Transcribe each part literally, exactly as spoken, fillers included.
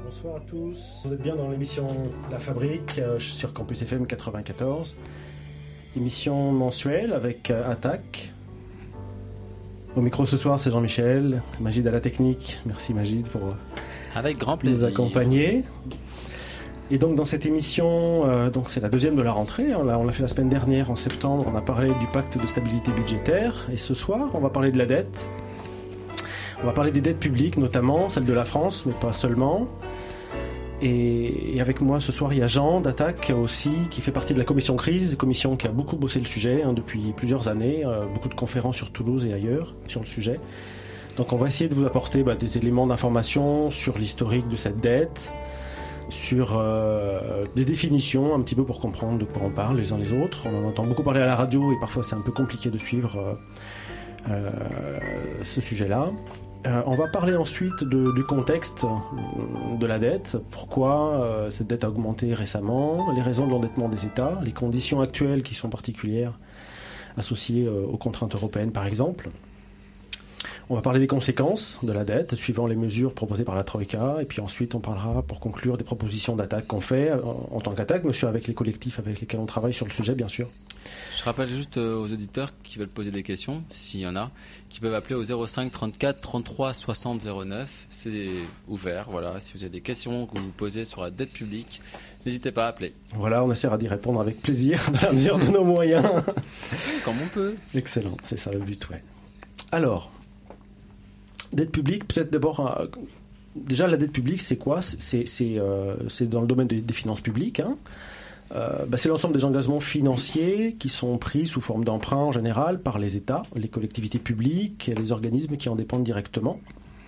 Bonsoir à tous, vous êtes bien dans l'émission La Fabrique euh, sur Campus F M quatre-vingt-quatorze. Émission mensuelle avec euh, Attaque. Au micro ce soir c'est Jean-Michel, Magid à la technique. Merci Magid pour euh, avec grand plaisir. nous accompagner. Et donc dans cette émission, euh, donc c'est la deuxième de la rentrée, on l'a, on l'a fait la semaine dernière en septembre, on a parlé du pacte de stabilité budgétaire et ce soir on va parler de la dette. On va parler des dettes publiques notamment, celles de la France mais pas seulement. Et, et avec moi ce soir il y a Jean d'Attaque aussi qui fait partie de la commission crise, commission qui a beaucoup bossé le sujet hein, depuis plusieurs années, euh, beaucoup de conférences sur Toulouse et ailleurs sur le sujet. Donc on va essayer de vous apporter bah, des éléments d'information sur l'historique de cette dette, sur euh, des définitions un petit peu pour comprendre de quoi on parle les uns les autres. On en entend beaucoup parler à la radio et parfois c'est un peu compliqué de suivre euh, euh, ce sujet-là. Euh, on va parler ensuite de, du contexte de la dette, pourquoi euh, cette dette a augmenté récemment, les raisons de l'endettement des États, les conditions actuelles qui sont particulières associées euh, aux contraintes européennes par exemple. On va parler des conséquences de la dette, suivant les mesures proposées par la Troïka, et puis ensuite on parlera, pour conclure, des propositions d'attaque qu'on fait en, en tant qu'attaque, monsieur, avec les collectifs avec lesquels on travaille sur le sujet, bien sûr. Je rappelle juste aux auditeurs qui veulent poser des questions, s'il y en a, qui peuvent appeler au zéro cinq trente-quatre trente-trois soixante zéro neuf. C'est ouvert, voilà. Si vous avez des questions que vous posez sur la dette publique, n'hésitez pas à appeler. Voilà, on essaiera d'y répondre avec plaisir, dans la mesure de nos moyens. Comme on peut. Excellent, c'est ça le but, ouais. Alors, dette publique, peut-être d'abord, euh, déjà la dette publique, c'est quoi ? C'est, c'est, euh, c'est dans le domaine des, des finances publiques. Hein. Euh, bah, c'est l'ensemble des engagements financiers qui sont pris sous forme d'emprunt en général par les États, les collectivités publiques et les organismes qui en dépendent directement.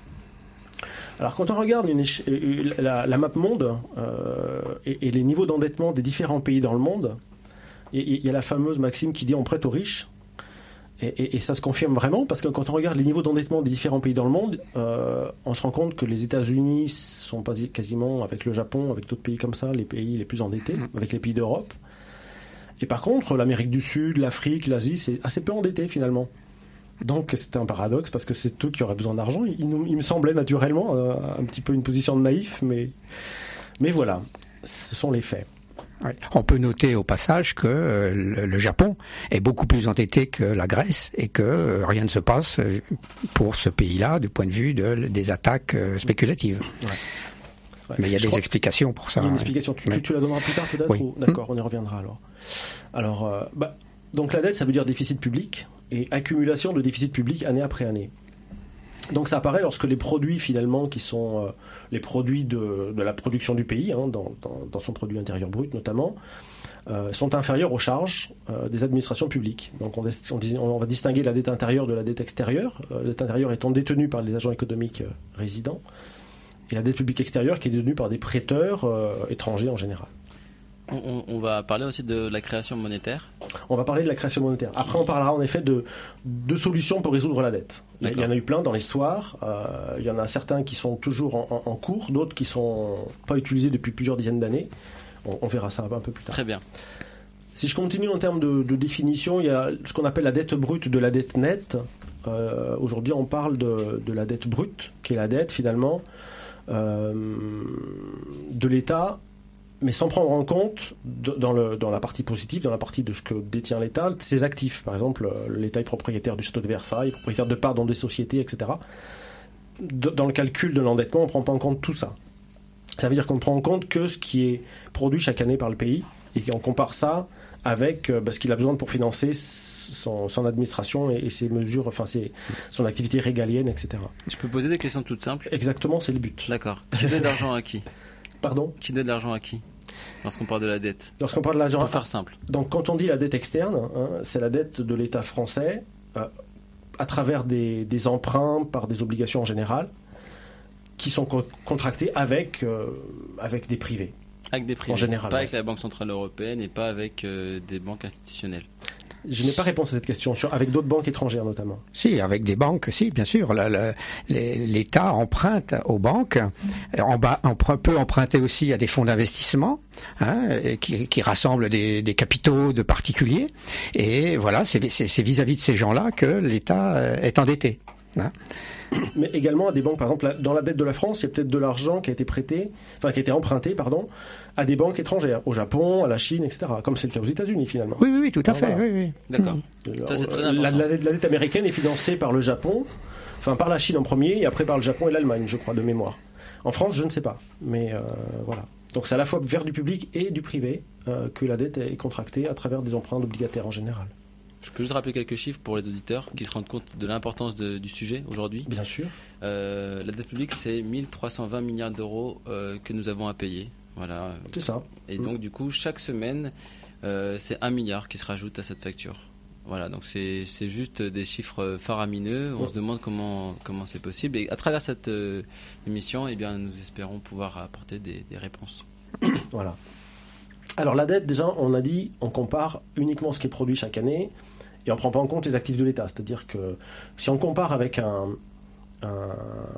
Alors quand on regarde une éche- la, la map monde euh, et, et les niveaux d'endettement des différents pays dans le monde, il y a la fameuse maxime qui dit on prête aux riches. Et, et, et ça se confirme vraiment parce que quand on regarde les niveaux d'endettement des différents pays dans le monde, euh, on se rend compte que les États-Unis sont pas quasiment, avec le Japon, avec d'autres pays comme ça, les pays les plus endettés, avec les pays d'Europe. Et par contre, l'Amérique du Sud, l'Afrique, l'Asie, c'est assez peu endetté finalement. Donc c'était un paradoxe parce que c'est eux qui auraient besoin d'argent. Il, nous, il me semblait naturellement euh, un petit peu une position de naïf, mais, mais voilà, ce sont les faits. Oui. On peut noter au passage que euh, le, le Japon est beaucoup plus endetté que la Grèce et que euh, rien ne se passe euh, pour ce pays-là du point de vue de, des attaques euh, spéculatives. Ouais. Ouais. Mais il y a Je des explications pour ça. Il y a une explication. Tu, tu, tu la donneras plus tard peut-être oui. ou... D'accord, on y reviendra alors. Alors, euh, bah, donc la dette, ça veut dire déficit public et accumulation de déficit public année après année. Donc ça apparaît lorsque les produits finalement qui sont euh, les produits de, de la production du pays, hein, dans, dans, dans son produit intérieur brut notamment, euh, sont inférieurs aux charges euh, des administrations publiques. Donc on, on, on va distinguer la dette intérieure de la dette extérieure. Euh, la dette intérieure étant détenue par les agents économiques euh, résidents et la dette publique extérieure qui est détenue par des prêteurs euh, étrangers en général. On, on va parler aussi de la création monétaire. On va parler de la création monétaire. Après, on parlera en effet de, de solutions pour résoudre la dette. D'accord. Il y en a eu plein dans l'histoire. Euh, il y en a certains qui sont toujours en, en, en cours, d'autres qui ne sont pas utilisés depuis plusieurs dizaines d'années. On, on verra ça un peu plus tard. Très bien. Si je continue en termes de, de définition, il y a ce qu'on appelle la dette brute de la dette nette. Euh, aujourd'hui, on parle de, de la dette brute, qui est la dette finalement euh, de l'État, mais sans prendre en compte de, dans, le, dans la partie positive, dans la partie de ce que détient l'État, ses actifs. Par exemple, l'État est propriétaire du château de Versailles, propriétaire de parts dans des sociétés, et cetera. De, dans le calcul de l'endettement, on ne prend pas en compte tout ça. Ça veut dire qu'on ne prend en compte que ce qui est produit chaque année par le pays et qu'on compare ça avec bah, ce qu'il a besoin pour financer son, son administration et, et ses mesures, enfin ses, son activité régalienne, et cetera. Je peux poser des questions toutes simples ? Exactement, c'est le but. D'accord. Qui donne l'argent à qui ? Pardon ? Qui donne l'argent à qui lorsqu'on parle de la dette ? Lorsqu'on parle de l'argent, pour faire simple. Donc quand on dit la dette externe, hein, c'est la dette de l'État français euh, à travers des, des emprunts par des obligations en général qui sont co- contractées avec, euh, avec des privés. Avec des privés. En général. Pas ouais. avec la Banque Centrale Européenne et pas avec euh, des banques institutionnelles. Je n'ai pas réponse à cette question, sur, avec d'autres banques étrangères notamment. Si, avec des banques, si, bien sûr. La, la, L'État emprunte aux banques. On, on peut emprunter aussi à des fonds d'investissement hein, qui, qui rassemblent des, des capitaux de particuliers. Et voilà, c'est, c'est, c'est vis-à-vis de ces gens-là que l'État est endetté. Hein. Mais également à des banques, par exemple, dans la dette de la France, il y a peut-être de l'argent qui a été prêté, enfin qui a été emprunté, pardon, à des banques étrangères, au Japon, à la Chine, et cetera. Comme c'est le cas aux États-Unis finalement. Oui, oui, oui, tout à Ah, fait. voilà. Oui, oui. D'accord. Alors, Ça, c'est très la, important. la dette, la dette américaine est financée par le Japon, enfin par la Chine en premier, et après par le Japon et l'Allemagne, je crois, de mémoire. En France, je ne sais pas, mais euh, voilà. Donc c'est à la fois vers du public et du privé euh, que la dette est contractée à travers des emprunts obligataires en général. Je peux juste rappeler quelques chiffres pour les auditeurs qui se rendent compte de l'importance de- du sujet aujourd'hui. Bien sûr. Euh, la dette publique, c'est mille trois cent vingt milliards d'euros euh, que nous avons à payer. Voilà. C'est ça. Et donc, du coup, chaque semaine, euh, c'est un milliard qui se rajoute à cette facture. Voilà, donc c'est c'est juste des chiffres faramineux. On Ouais. se demande comment comment c'est possible. Et à travers cette euh, émission, eh bien, nous espérons pouvoir apporter des, des réponses. Voilà. Alors la dette, déjà, on a dit, on compare uniquement ce qui est produit chaque année et on ne prend pas en compte les actifs de l'État. C'est-à-dire que si on compare avec un, un,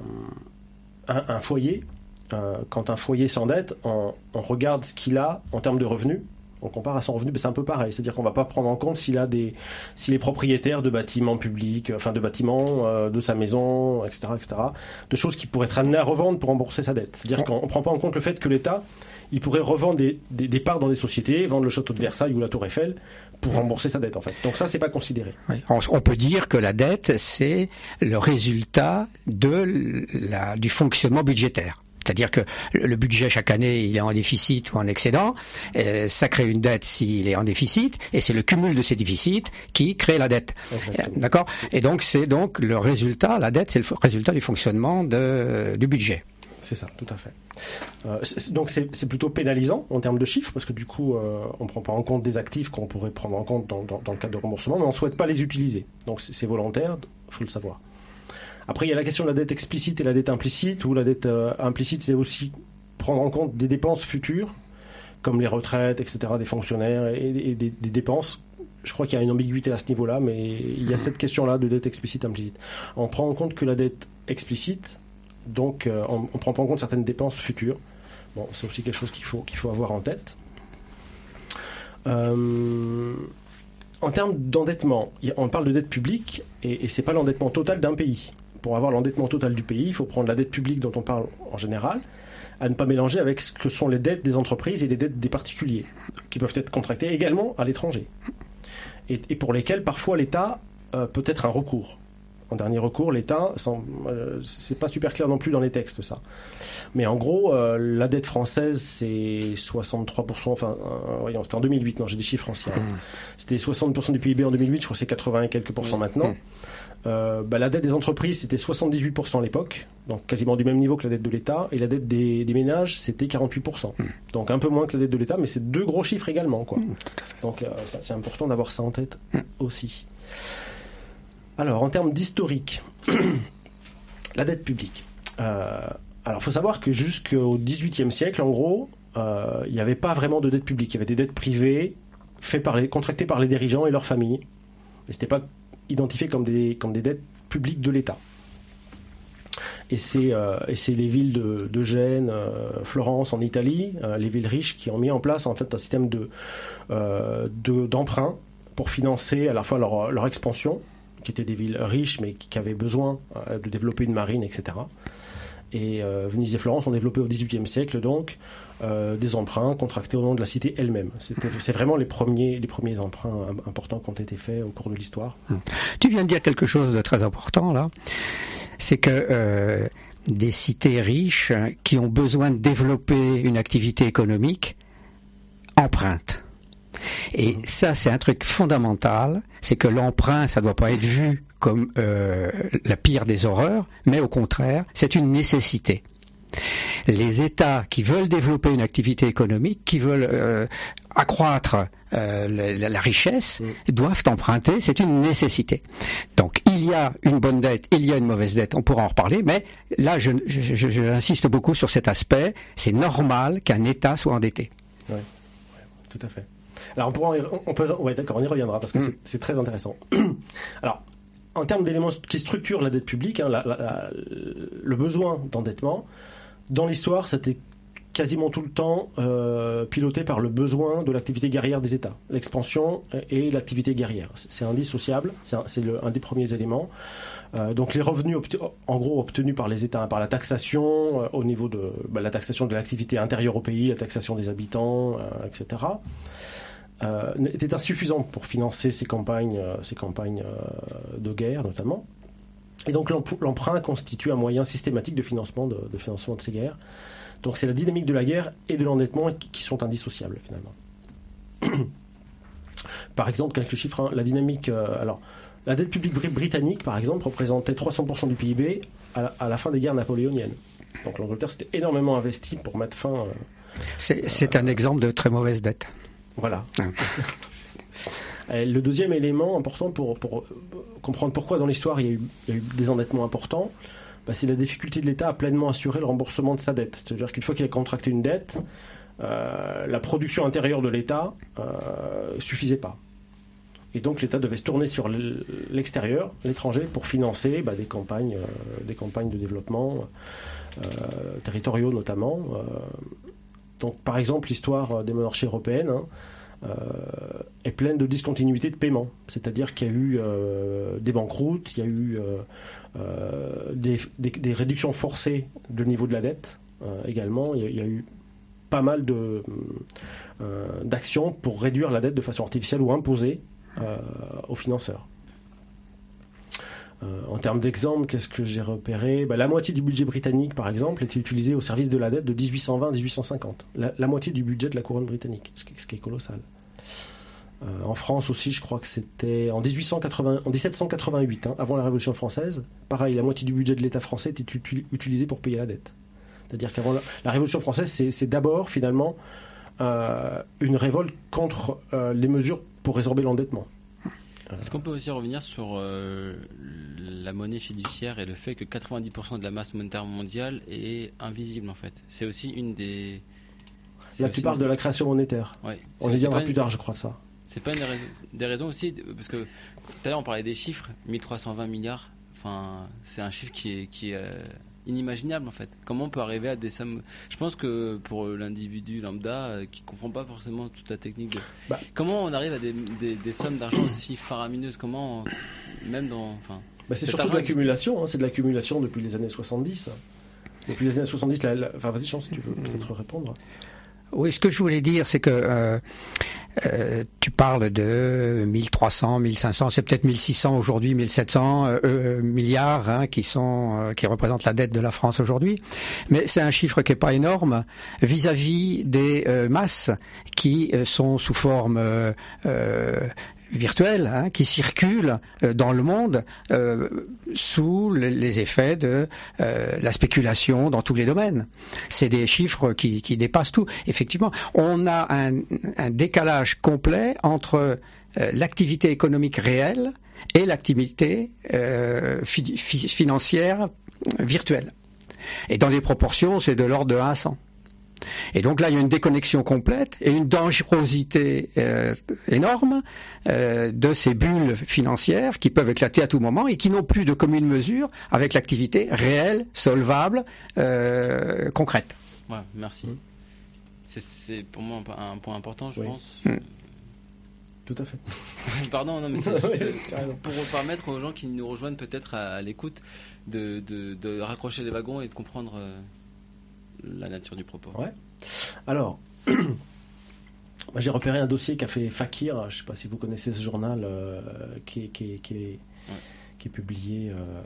un, un foyer, euh, quand un foyer s'endette, on, on regarde ce qu'il a en termes de revenus. On compare à son revenu, mais c'est un peu pareil. C'est-à-dire qu'on ne va pas prendre en compte s'il a des, s'il est propriétaire de bâtiments publics, enfin de bâtiments, euh, de sa maison, et cetera, et cetera. De choses qui pourraient être amenées à revendre pour rembourser sa dette. C'est-à-dire qu'on ne prend pas en compte le fait que l'État, il pourrait revendre des, des, des parts dans des sociétés, vendre le château de Versailles ou la Tour Eiffel pour rembourser sa dette en fait. Donc ça, c'est pas considéré. Oui. On, on peut dire que la dette, c'est le résultat de la, du fonctionnement budgétaire. C'est-à-dire que le budget chaque année, il est en déficit ou en excédent, euh, ça crée une dette s'il est en déficit, et c'est le cumul de ces déficits qui crée la dette. Exactement. D'accord ? Et donc c'est donc le résultat, la dette, c'est le résultat du fonctionnement de, du budget. C'est ça, tout à fait. Euh, c'est- donc c'est c'est plutôt pénalisant en termes de chiffres, parce que du coup, euh, on ne prend pas en compte des actifs qu'on pourrait prendre en compte dans, dans, dans le cadre de remboursement, mais on ne souhaite pas les utiliser. Donc c'est c'est volontaire, il faut le savoir. Après, il y a la question de la dette explicite et la dette implicite, où la dette euh, implicite, c'est aussi prendre en compte des dépenses futures, comme les retraites, et cetera, des fonctionnaires, et, et des, des dépenses. Je crois qu'il y a une ambiguïté à ce niveau-là, mais il y a cette question-là de dette explicite implicite. On prend en compte que la dette explicite, donc euh, on ne prend pas en compte certaines dépenses futures. Bon, c'est aussi quelque chose qu'il faut, qu'il faut avoir en tête. Euh, en termes d'endettement, il y a- on parle de dette publique, et, et ce n'est pas l'endettement total d'un pays. Pour avoir l'endettement total du pays, il faut prendre la dette publique dont on parle en général, à ne pas mélanger avec ce que sont les dettes des entreprises et les dettes des particuliers, qui peuvent être contractées également à l'étranger, et, et pour lesquelles parfois l'État euh, peut être un recours. En dernier recours, l'État, sans- euh, c'est pas super clair non plus dans les textes ça. Mais en gros, euh, la dette française, c'est soixante-trois pour cent, enfin, euh, voyons, c'était en deux mille huit, non, j'ai des chiffres anciens. Mmh. C'était soixante pour cent du P I B en deux mille huit, je crois que c'est quatre-vingts et quelques pourcents Oui. maintenant. Mmh. Euh, bah, la dette des entreprises, c'était soixante-dixhuit pour cent à l'époque, donc quasiment du même niveau que la dette de l'État, et la dette des, des ménages, c'était quarante-huit pour cent. Mmh. Donc un peu moins que la dette de l'État, mais c'est deux gros chiffres également, quoi. Mmh, tout à fait. Donc euh, ça, c'est important d'avoir ça en tête Mm. aussi. Alors, en termes d'historique, la dette publique. Euh, alors, il faut savoir que jusqu'au dix-huitième siècle, en gros, euh, il n'y avait pas vraiment de dette publique. Il y avait des dettes privées faites par les, contractées par les dirigeants et leurs familles. Mais ce n'était pas identifié comme des, comme des dettes publiques de l'État. Et c'est, euh, et c'est les villes de, de Gênes, euh, Florence en Italie, euh, les villes riches qui ont mis en place en fait un système de, euh, de, d'emprunt pour financer à la fois leur, leur expansion, qui étaient des villes riches mais qui, qui avaient besoin euh, de développer une marine, et cetera. Et euh, Venise et Florence ont développé au dix-huitième siècle donc euh, des emprunts contractés au nom de la cité elle-même. C'était, c'est vraiment les premiers, les premiers emprunts im- importants qui ont été faits au cours de l'histoire. Tu viens de dire quelque chose de très important là, c'est que euh, des cités riches qui ont besoin de développer une activité économique empruntent. Et ça, c'est un truc fondamental, c'est que l'emprunt, ça ne doit pas être vu comme euh, la pire des horreurs, mais au contraire, c'est une nécessité. Les États qui veulent développer une activité économique, qui veulent euh, accroître euh, la, la richesse, Mm. doivent emprunter, c'est une nécessité. Donc il y a une bonne dette, il y a une mauvaise dette, on pourra en reparler, mais là je, je, je, je insiste beaucoup sur cet aspect, c'est normal qu'un État soit endetté. Tout à fait. Alors on pourra, en y- on peut, ouais, d'accord, on y reviendra parce que Mm. c'est, c'est très intéressant. Alors, en termes d'éléments qui structurent la dette publique, hein, la- la- la- le besoin d'endettement, dans l'histoire, c'était quasiment tout le temps euh, piloté par le besoin de l'activité guerrière des États. L'expansion et l'activité guerrière. C'est indissociable, c'est un, c'est le, un des premiers éléments. Euh, donc les revenus obte- en gros obtenus par les États, par la taxation, euh, au niveau de bah, la taxation de l'activité intérieure au pays, la taxation des habitants, euh, et cetera, euh, étaient insuffisants pour financer ces campagnes, euh, ces campagnes euh, de guerre notamment. Et donc l'emprunt constitue un moyen systématique de financement de, de financement de ces guerres. Donc c'est la dynamique de la guerre et de l'endettement qui, qui sont indissociables finalement. Par exemple, quelques chiffres, hein, la dynamique... Euh, alors, la dette publique br- britannique, par exemple, représentait trois cents pour cent du P I B à la, à la fin des guerres napoléoniennes. Donc l'Angleterre s'était énormément investi pour mettre fin... Euh, c'est c'est euh, un exemple de très mauvaise dette. Voilà. Le deuxième élément important pour, pour comprendre pourquoi dans l'histoire il y a eu, il y a eu des endettements importants, bah, c'est la difficulté de l'État à pleinement assurer le remboursement de sa dette. C'est-à-dire qu'une fois qu'il a contracté une dette, euh, la production intérieure de l'État euh, suffisait pas. Et donc l'État devait se tourner sur l'extérieur, l'étranger, pour financer bah, des campagnes, euh, des campagnes de développement euh, territoriaux notamment. Euh, donc par exemple l'histoire des monarchies européennes. Hein, Euh, est pleine de discontinuité de paiement. C'est-à-dire qu'il y a eu euh, des banqueroutes, il y a eu euh, euh, des, des, des réductions forcées de niveau de la dette euh, également. Il y, a, il y a eu pas mal de, euh, d'actions pour réduire la dette de façon artificielle ou imposée euh, aux financeurs. Euh, en termes d'exemple, qu'est-ce que j'ai repéré ? bah, La moitié du budget britannique, par exemple, était utilisée au service de la dette de dix-huit cent vingt à dix-huit cent cinquante. La, la moitié du budget de la couronne britannique, ce qui, ce qui est colossal. Euh, en France aussi, je crois que c'était en, dix-huit cent quatre-vingts, en dix-sept cent quatre-vingt-huit, hein, avant la Révolution française. Pareil, la moitié du budget de l'État français était utu- utilisée pour payer la dette. C'est-à-dire qu'avant la, la Révolution française, c'est, c'est d'abord, finalement, euh, une révolte contre euh, les mesures pour résorber l'endettement. Est-ce qu'on peut aussi revenir sur euh, la monnaie fiduciaire et le fait que quatre-vingt-dix pour cent de la masse monétaire mondiale est invisible en fait ? C'est aussi une des... Là tu parles une... de la création monétaire. Ouais. On y viendra plus une... tard je crois de ça. C'est pas une des raisons, des raisons aussi, parce que tout à l'heure on parlait des chiffres, mille trois cent vingt milliards, enfin c'est un chiffre qui est, qui est euh, inimaginable en fait. Comment on peut arriver à des sommes... Je pense que pour l'individu lambda euh, qui ne comprend pas forcément toute la technique de... Bah. Comment on arrive à des, des, des sommes d'argent aussi faramineuses ? Comment, même dans... Enfin, bah c'est surtout de l'accumulation, hein, c'est de l'accumulation depuis les années soixante-dix. Depuis les années soixante-dix, la, la... enfin vas-y Jean, si tu veux peut-être répondre. Oui, ce que je voulais dire, c'est que euh, euh, tu parles de mille trois cents, mille cinq cents, c'est peut-être mille six cents aujourd'hui, mille sept cents euh, milliards hein, qui sont euh, qui représentent la dette de la France aujourd'hui. Mais c'est un chiffre qui est pas énorme vis-à-vis des euh, masses qui euh, sont sous forme euh, euh, virtuelle, hein, qui circulent euh, dans le monde euh, sous les, les effets de euh, la spéculation dans tous les domaines. C'est des chiffres qui, qui dépassent tout. Effectivement, on a un, un décalage complet entre euh, l'activité économique réelle et l'activité euh, fi- fi- financière virtuelle. Et dans des proportions, c'est de l'ordre de un à cent. Et donc là, il y a une déconnexion complète et une dangerosité euh, énorme euh, de ces bulles financières qui peuvent éclater à tout moment et qui n'ont plus de commune mesure avec l'activité réelle, solvable, euh, concrète. Ouais, merci. Mmh. C'est, c'est pour moi un, un point important, je oui. pense. Mmh. Tout à fait. Pardon, non, mais c'est juste pour permettre aux gens qui nous rejoignent peut-être à, à l'écoute de, de, de raccrocher les wagons et de comprendre... Euh, la nature du propos. Ouais. Alors, j'ai repéré un dossier qu'a fait Fakir. Je ne sais pas si vous connaissez ce journal euh, qui, est, qui, est, qui, est, ouais. qui est publié euh,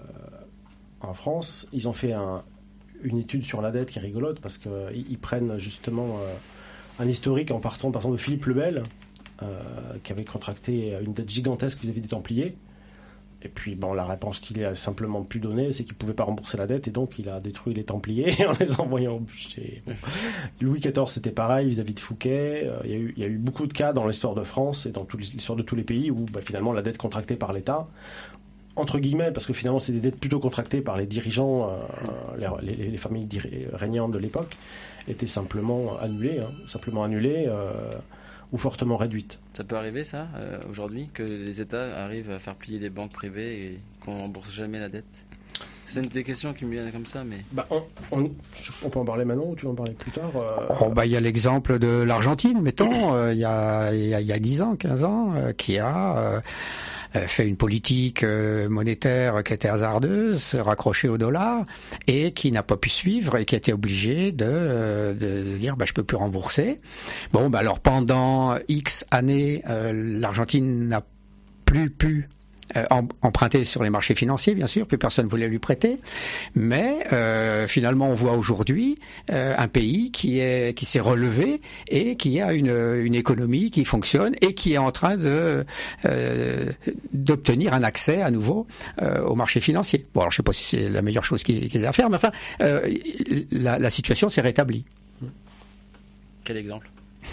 en France. Ils ont fait un, une étude sur la dette qui est rigolote parce qu'ils ils prennent justement euh, un historique en partant par exemple de Philippe le Bel euh, qui avait contracté une dette gigantesque vis-à-vis des Templiers. Et puis, bon, la réponse qu'il a simplement pu donner, c'est qu'il ne pouvait pas rembourser la dette et donc il a détruit les Templiers en les envoyant au bûcher. Bon. Louis quatorze, c'était pareil vis-à-vis de Fouquet. Euh, il y a eu, il y a eu beaucoup de cas dans l'histoire de France et dans toute l'histoire de tous les pays où bah, finalement la dette contractée par l'État, entre guillemets, parce que finalement c'est des dettes plutôt contractées par les dirigeants, euh, les, les, les familles diri- régnantes de l'époque, étaient simplement annulées, hein, simplement annulées. Euh, ou fortement réduite. Ça peut arriver ça, euh, aujourd'hui, que les États arrivent à faire plier les banques privées et qu'on ne rembourse jamais la dette ? C'est une des questions qui me viennent comme ça, mais... Bah, on, on, on peut en parler maintenant ou tu veux en parler plus tard euh... oh, bah, il y a l'exemple de l'Argentine, mettons, euh, il y a il y a, il y a dix ans, quinze ans, euh, qui a euh, fait une politique euh, monétaire qui était hasardeuse, raccrochée au dollar, et qui n'a pas pu suivre et qui a été obligé de, euh, de dire bah, je peux plus rembourser. Bon, bah, alors pendant X années, euh, l'Argentine n'a plus pu Euh, emprunté sur les marchés financiers, bien sûr, plus personne voulait lui prêter, mais euh, finalement on voit aujourd'hui euh, un pays qui est qui s'est relevé et qui a une, une économie qui fonctionne et qui est en train de euh, d'obtenir un accès à nouveau euh, aux marchés financiers. Bon, alors je sais pas si c'est la meilleure chose qu'ils qu'ils aient à faire, mais enfin euh, la, la situation s'est rétablie. Quel exemple?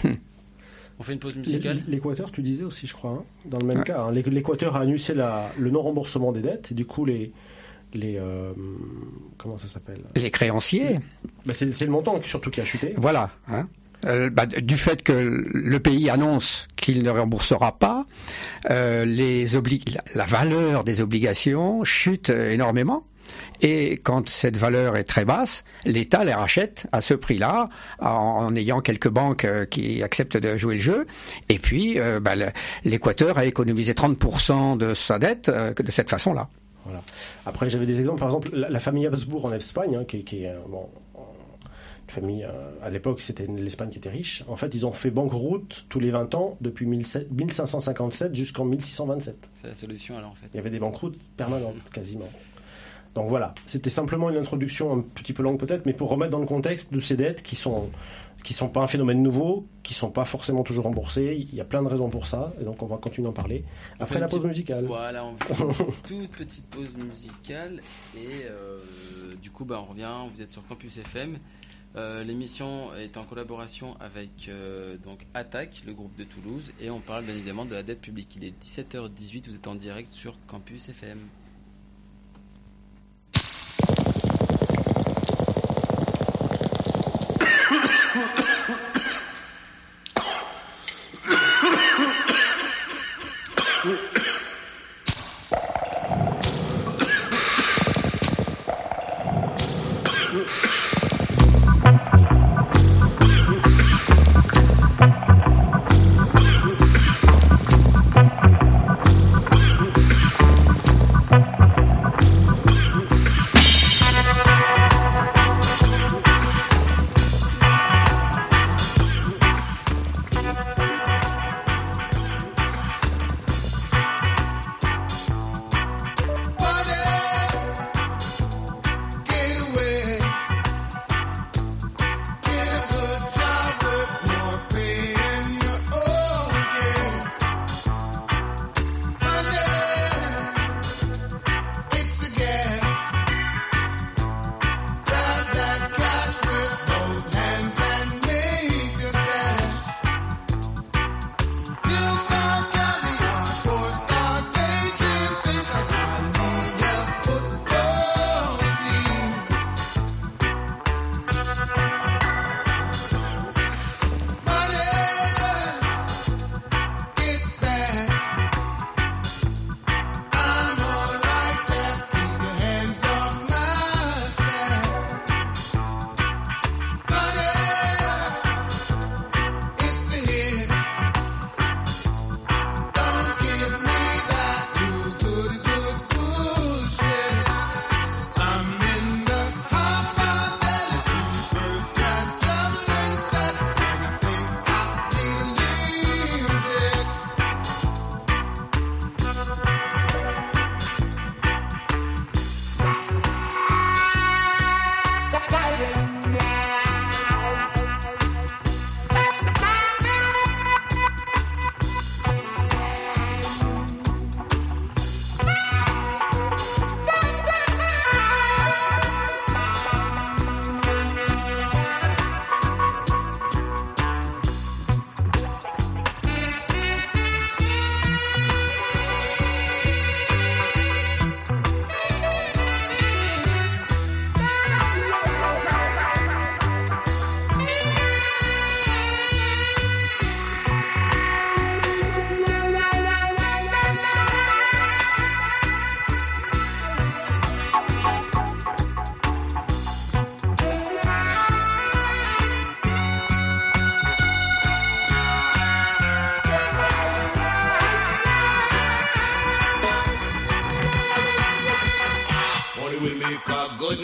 On fait une pause musicale. L'Équateur, tu disais aussi, je crois, hein, dans le même ouais. cas. Hein, L'Équateur a annulé la, le non-remboursement des dettes, et du coup, les. les euh, comment ça s'appelle? Les créanciers. Bah, c'est le montant surtout qui a chuté. Voilà. Hein. Euh, bah, du fait que le pays annonce qu'il ne remboursera pas, euh, les obli la, la valeur des obligations chute énormément. Et quand cette valeur est très basse, l'État les rachète à ce prix-là, en, en ayant quelques banques euh, qui acceptent de jouer le jeu. Et puis, euh, bah, l'Équateur a économisé trente pour cent de sa dette euh, de cette façon-là. Voilà. Après, j'avais des exemples. Par exemple, la, la famille Habsbourg en Espagne, hein, qui, qui est euh, bon, une famille. Euh, à l'époque, c'était l'Espagne qui était riche. En fait, ils ont fait banqueroute tous les vingt ans depuis mille cinq cent cinquante-sept jusqu'en mille six cent vingt-sept. C'est la solution alors en fait. Il y avait des banqueroutes permanentes, quasiment. Donc voilà, c'était simplement une introduction un petit peu longue peut-être, mais pour remettre dans le contexte de ces dettes qui sont qui sont pas un phénomène nouveau, qui sont pas forcément toujours remboursées. Il y a plein de raisons pour ça, et donc on va continuer à en parler après la pause petite... musicale. Voilà, on fait une toute petite pause musicale et euh, du coup bah on revient. Vous êtes sur Campus F M. Euh, L'émission est en collaboration avec euh, donc Attaque, le groupe de Toulouse, et on parle bien évidemment de la dette publique. Il est dix-sept heures dix-huit. Vous êtes en direct sur Campus F M.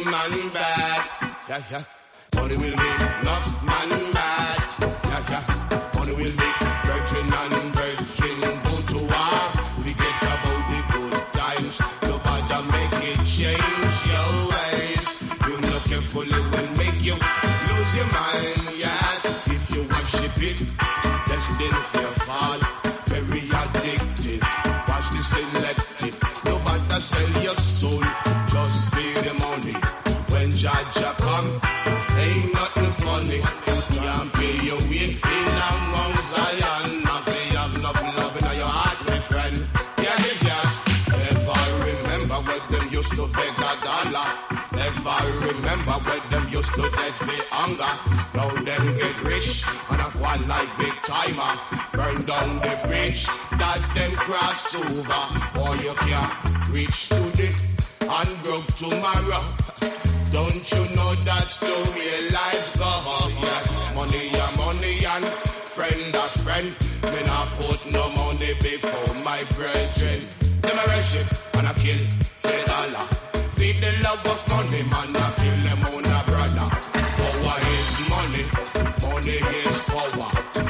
man bad. Yeah, yeah. Money will make enough man mad. Yeah, yeah. Money will make virgin and virgin go to war. Forget about the good times. Nobody make it change your ways. You just carefully will make you lose your mind. Yes, if you worship it, destined for your fall. Very addicted. Watch the selected. Nobody sell your soul. Just feed the money. When Jaja come, ain't nothing funny. Can't pay your way in among Zion. Nothing have nothing love in your heart, my friend. Yeah, yes. If I remember when them used to beg a dollar. If I remember when them used to dead for hunger. Now them get rich and a quite like big timer. Burn down the bridge that them cross over. Or you can't reach today and broke tomorrow. Don't you know that's the way life goes? Yes, money ya money and friend a friend. Me not put no money before my brethren. Them a worship and a kill for the dollar. Feed the love of money, man, a kill them own a brother. Power is money, money is power.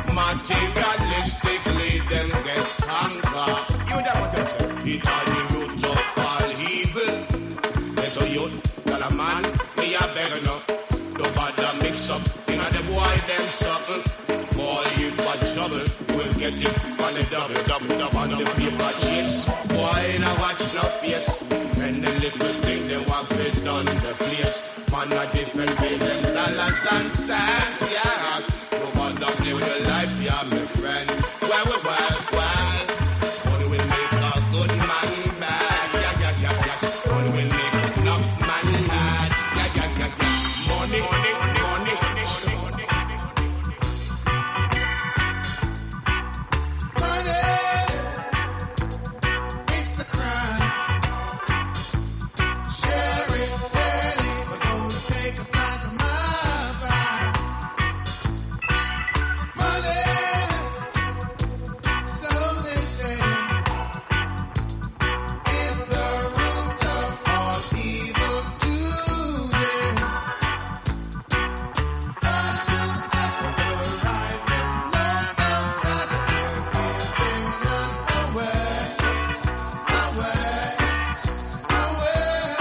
Materialistically, them get conquered. You know what I'm saying? It all the root of all evil. Let a youth, tell a man, me a beggar no. Don't bother mix up, you know the boy them something. Boy, if I trouble, we'll get it on the double, double, double on the paper chase. Boy, now watch no face. And the little thing they want to done the place. Man, a different way, them dollars and cents, yeah. No bother play with your life, yeah, my friend. Well, well, well, well. Money will make a good man bad. Yeah, yeah, yeah, yes. Money will make enough man mad. Yeah, yeah, yeah, yeah. Money, money, money, money, money, money. It's a crime. Share it fairly, but don't take a slice of my pie. Money, so they say, is the root of all evil today. All you ask for the rise, it's no surprise that you're giving none away, away, away,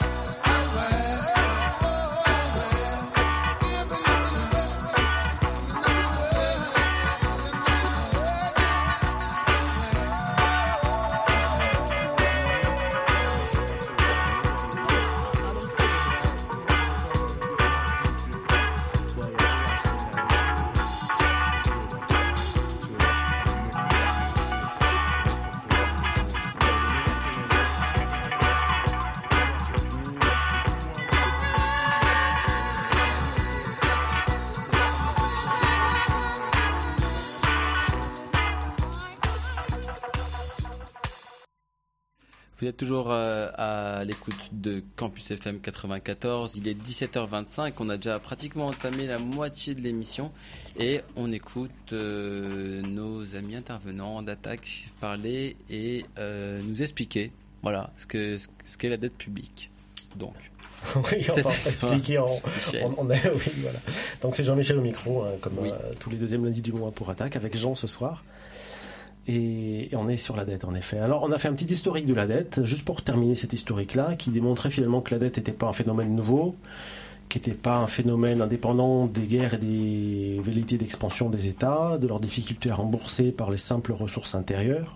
Vous êtes toujours euh, à l'écoute de Campus F M quatre-vingt-quatorze, il est dix-sept heures vingt-cinq, on a déjà pratiquement entamé la moitié de l'émission et on écoute euh, nos amis intervenants d'Attaque parler et euh, nous expliquer voilà, ce, que, ce qu'est la dette publique. Donc, oui, on va expliquer en, on, on est, oui, voilà. Donc c'est Jean-Michel au micro, hein, comme oui. euh, tous les deuxièmes lundis du mois pour Attaque, avec Jean ce soir. Et, et on est sur la dette, en effet. Alors, on a fait un petit historique de la dette, juste pour terminer cet historique-là, qui démontrait finalement que la dette n'était pas un phénomène nouveau, qui n'était pas un phénomène indépendant des guerres et des velléités d'expansion des États, de leurs difficultés à rembourser par les simples ressources intérieures.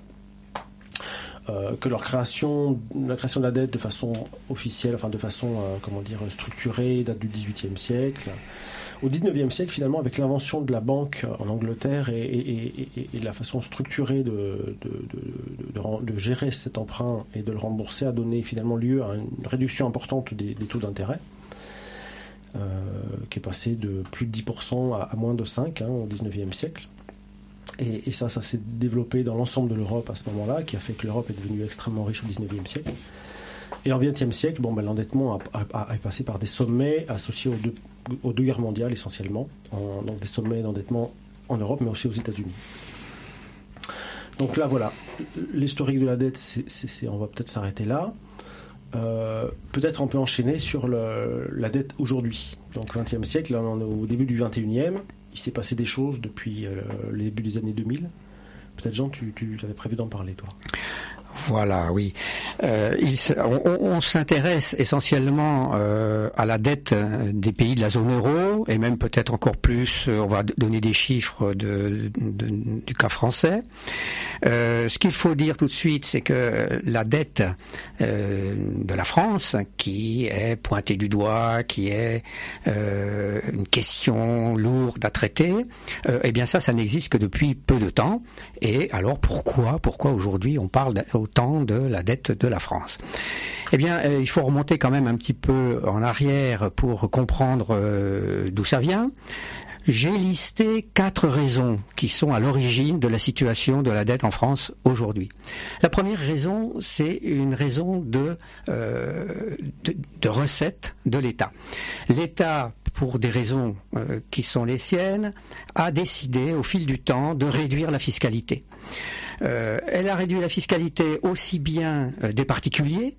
Euh, que leur création, la création de la dette de façon officielle, enfin de façon, euh, comment dire, structurée, date du dix-huitième siècle. Au dix-neuvième siècle, finalement, avec l'invention de la banque en Angleterre et, et, et, et la façon structurée de, de, de, de, de gérer cet emprunt et de le rembourser a donné finalement lieu à une réduction importante des, des taux d'intérêt, euh, qui est passé de plus de dix pour cent à, à moins de cinq pour cent hein, au dix-neuvième siècle. Et, et ça, ça s'est développé dans l'ensemble de l'Europe à ce moment-là, qui a fait que l'Europe est devenue extrêmement riche au dix-neuvième siècle. Et en vingtième siècle, bon, ben, l'endettement a, a, a passé par des sommets associés aux deux, aux deux guerres mondiales essentiellement, en, donc des sommets d'endettement en Europe, mais aussi aux États-Unis. Donc là, voilà, l'historique de la dette, c'est, c'est, c'est, on va peut-être s'arrêter là. Euh, peut-être on peut enchaîner sur le, la dette aujourd'hui. Donc vingtième siècle, là, on est au début du vingt et unième. Il s'est passé des choses depuis euh, le début des années deux mille. Peut-être Jean, tu, tu avais prévu d'en parler, toi. Voilà, oui. Euh, il, on, on s'intéresse essentiellement euh, à la dette des pays de la zone euro, et même peut-être encore plus, on va donner des chiffres de, de, du cas français. Euh, ce qu'il faut dire tout de suite, c'est que la dette euh, de la France, qui est pointée du doigt, qui est euh, une question lourde à traiter, euh, eh bien ça, ça n'existe que depuis peu de temps. Et alors pourquoi, pourquoi aujourd'hui on parle autant de la dette de la France? Eh bien, euh, il faut remonter quand même un petit peu en arrière pour comprendre euh, d'où ça vient. J'ai listé quatre raisons qui sont à l'origine de la situation de la dette en France aujourd'hui. La première raison, c'est une raison de, euh, de, de recettes de l'État. L'État, pour des raisons euh, qui sont les siennes, a décidé au fil du temps de réduire la fiscalité. Euh, elle a réduit la fiscalité aussi bien euh, des particuliers.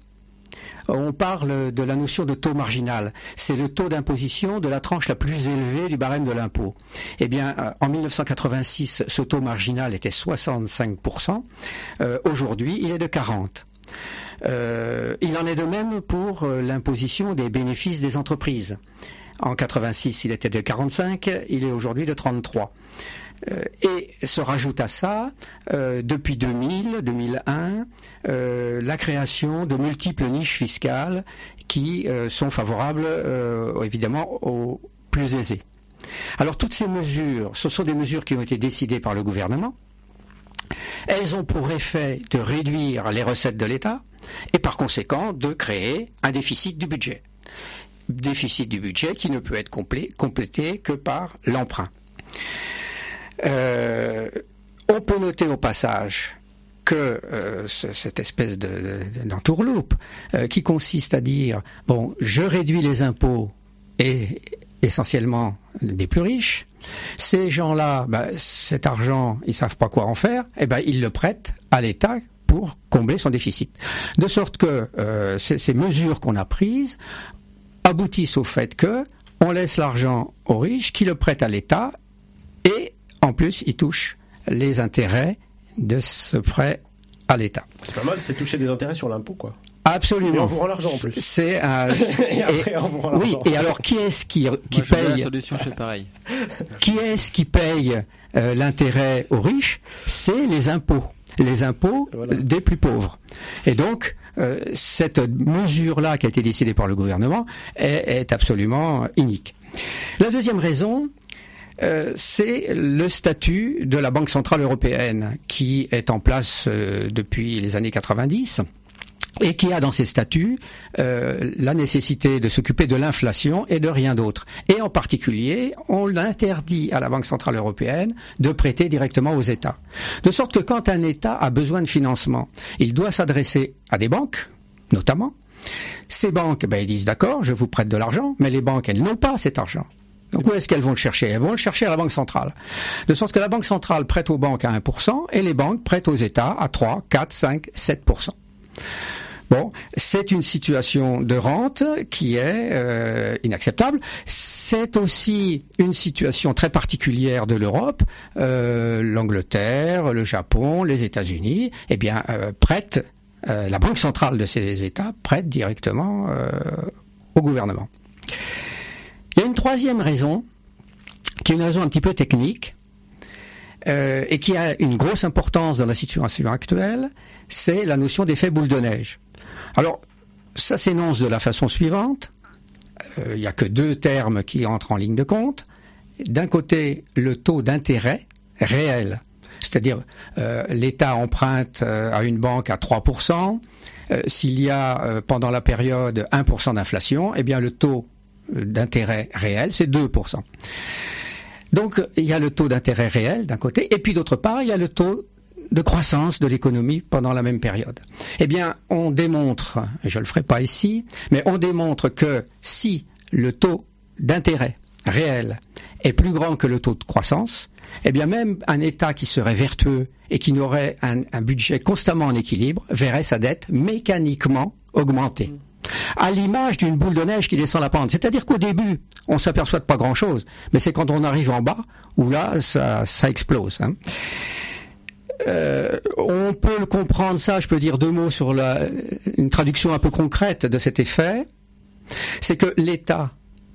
On parle de la notion de taux marginal. C'est le taux d'imposition de la tranche la plus élevée du barème de l'impôt. Eh bien, euh, en mille neuf cent quatre-vingt-six, ce taux marginal était soixante-cinq pour cent. Euh, aujourd'hui, il est de quarante pour cent. Euh, il en est de même pour euh, l'imposition des bénéfices des entreprises. En quatre-vingt-six, il était de quarante-cinq, il est aujourd'hui de trente-trois. Euh, et se rajoute à ça, euh, depuis deux mille, deux mille un, euh, la création de multiples niches fiscales qui euh, sont favorables euh, évidemment aux plus aisés. Alors toutes ces mesures, ce sont des mesures qui ont été décidées par le gouvernement. Elles ont pour effet de réduire les recettes de l'État et par conséquent de créer un déficit du budget. Déficit du budget qui ne peut être complet, complété que par l'emprunt. Euh, on peut noter au passage que euh, ce, cette espèce de, de, d'entourloupe euh, qui consiste à dire bon, je réduis les impôts et essentiellement des plus riches, ces gens-là, ben, cet argent, ils savent pas quoi en faire, et ben ils le prêtent à l'État pour combler son déficit. De sorte que euh, ces, ces mesures qu'on a prises aboutissent au fait que on laisse l'argent aux riches qui le prêtent à l'État et en plus, ils touchent les intérêts de ce prêt à l'État. C'est pas mal, c'est toucher des intérêts sur l'impôt, quoi. Absolument. Et on vous rend l'argent en plus. C'est un... et après, et... on vous rend l'argent. Oui, et alors qui est-ce qui, qui Moi, paye la solution, je fais pareil. Qui est-ce qui paye euh, l'intérêt aux riches? C'est les impôts. Les impôts voilà. des plus pauvres. Et donc, euh, cette mesure-là qui a été décidée par le gouvernement est, est absolument inique. La deuxième raison, Euh, c'est le statut de la Banque Centrale Européenne qui est en place euh, depuis les années quatre-vingt-dix et qui a dans ses statuts euh, la nécessité de s'occuper de l'inflation et de rien d'autre. Et en particulier, on interdit à la Banque Centrale Européenne de prêter directement aux États. De sorte que quand un État a besoin de financement, il doit s'adresser à des banques, notamment. Ces banques, ben, ils disent d'accord, je vous prête de l'argent, mais les banques, elles n'ont pas cet argent. Donc où est-ce qu'elles vont le chercher? Elles vont le chercher à la Banque centrale. De sorte que la Banque centrale prête aux banques à un pour cent et les banques prêtent aux États à trois, quatre, cinq, sept pour cent. Bon, c'est une situation de rente qui est euh, inacceptable. C'est aussi une situation très particulière de l'Europe. Euh, L'Angleterre, le Japon, les États-Unis, eh bien, euh, prêtent, euh, la Banque centrale de ces États prête directement euh, au gouvernement. Il y a une troisième raison, qui est une raison un petit peu technique, euh, et qui a une grosse importance dans la situation actuelle, c'est la notion d'effet boule de neige. Alors, ça s'énonce de la façon suivante. Euh, il n'y a que deux termes qui entrent en ligne de compte. D'un côté, le taux d'intérêt réel, c'est-à-dire euh, l'État emprunte euh, à une banque à trois pour cent. Euh, s'il y a euh, pendant la période un pour cent d'inflation, eh bien le taux d'intérêt réel, c'est deux pour cent. Donc, il y a le taux d'intérêt réel d'un côté, et puis d'autre part, il y a le taux de croissance de l'économie pendant la même période. Eh bien, on démontre, et je ne le ferai pas ici, mais on démontre que si le taux d'intérêt réel est plus grand que le taux de croissance, eh bien même un État qui serait vertueux et qui n'aurait un, un budget constamment en équilibre verrait sa dette mécaniquement augmenter. À l'image d'une boule de neige qui descend la pente. C'est-à-dire qu'au début, on s'aperçoit de pas grand-chose, mais c'est quand on arrive en bas où là, ça, ça explose. Hein. Euh, on peut le comprendre ça, je peux dire deux mots sur la, une traduction un peu concrète de cet effet. C'est que l'État,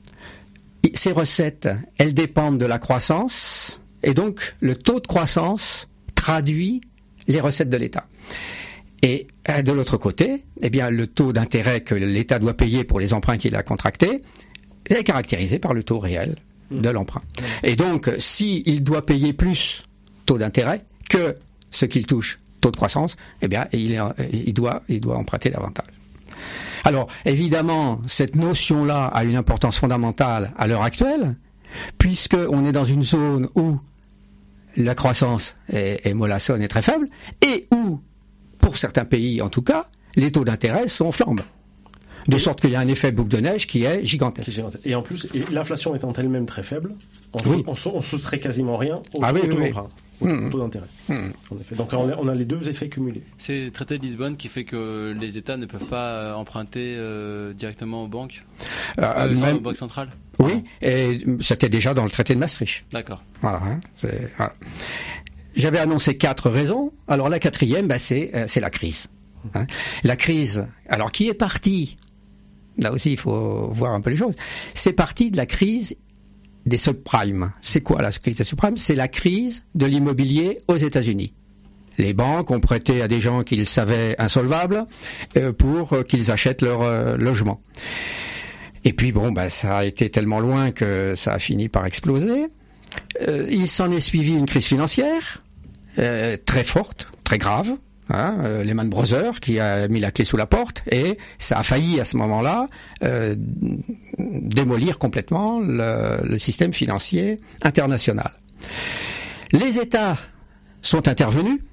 ses recettes, elles dépendent de la croissance, et donc le taux de croissance traduit les recettes de l'État. Et de l'autre côté, eh bien, le taux d'intérêt que l'État doit payer pour les emprunts qu'il a contractés est caractérisé par le taux réel de l'emprunt. Et donc, s'il doit payer plus taux d'intérêt que ce qu'il touche taux de croissance, eh bien, il, est, il, doit, il doit emprunter davantage. Alors, évidemment, cette notion-là a une importance fondamentale à l'heure actuelle, puisqu'on est dans une zone où la croissance est, est mollassonne et très faible, et où, pour certains pays en tout cas, les taux d'intérêt sont flambes. De sorte qu'il y a un effet boucle de neige qui est gigantesque. Et en plus, et l'inflation étant elle-même très faible, on, oui. on, on soustrait quasiment rien au, ah oui, au taux oui, d'emprunt, au, mmh. au taux d'intérêt. Mmh. En effet. Donc on a, on a les deux effets cumulés. C'est le traité de Lisbonne qui fait que les États ne peuvent pas emprunter euh, directement aux banques, euh, euh, sans même... aux banques centrales. Oui, et c'était déjà dans le traité de Maastricht. D'accord. Voilà, hein, c'est, voilà. J'avais annoncé quatre raisons. Alors la quatrième, bah, c'est, euh, c'est la crise. Hein. La crise, alors qui est partie, là aussi il faut voir un peu les choses, c'est parti de la crise des subprimes. C'est quoi la crise des subprimes ? C'est la crise de l'immobilier aux États-Unis. Les banques ont prêté à des gens qu'ils savaient insolvables euh, pour euh, qu'ils achètent leur euh, logement. Et puis bon, bah, ça a été tellement loin que ça a fini par exploser. Euh, il s'en est suivi une crise financière euh, très forte, très grave, hein, euh, Lehman Brothers qui a mis la clé sous la porte, et ça a failli à ce moment-là euh, démolir complètement le, le système financier international. Les États sont intervenus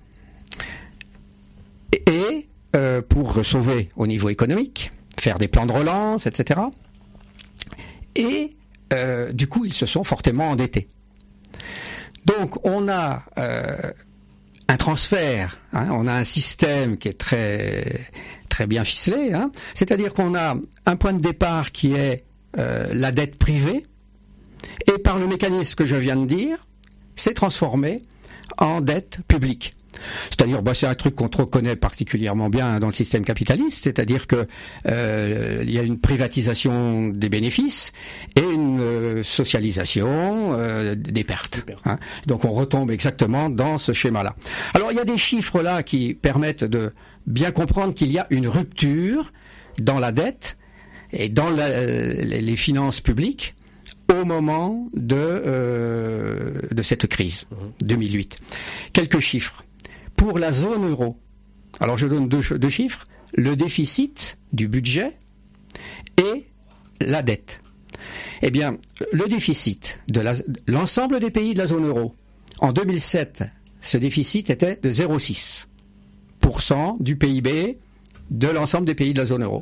et, et euh, pour sauver au niveau économique, faire des plans de relance, et cetera. Et euh, du coup, ils se sont fortement endettés. Donc, on a euh, un transfert, hein, on a un système qui est très, très bien ficelé, hein, c'est-à-dire qu'on a un point de départ qui est euh, la dette privée, et par le mécanisme que je viens de dire, c'est transformé en dette publique. C'est-à-dire, bah, c'est un truc qu'on connaît particulièrement bien dans le système capitaliste, c'est-à-dire que euh, il y a une privatisation des bénéfices et une euh, socialisation euh, des pertes. Hein. Donc on retombe exactement dans ce schéma-là. Alors il y a des chiffres là qui permettent de bien comprendre qu'il y a une rupture dans la dette et dans la, euh, les finances publiques au moment de, euh, de cette crise, deux mille huit. Quelques chiffres. Pour la zone euro, alors je donne deux, deux chiffres, le déficit du budget et la dette. Eh bien, le déficit de la, l'ensemble des pays de la zone euro, en deux mille sept, ce déficit était de zéro virgule six pour cent du P I B de l'ensemble des pays de la zone euro.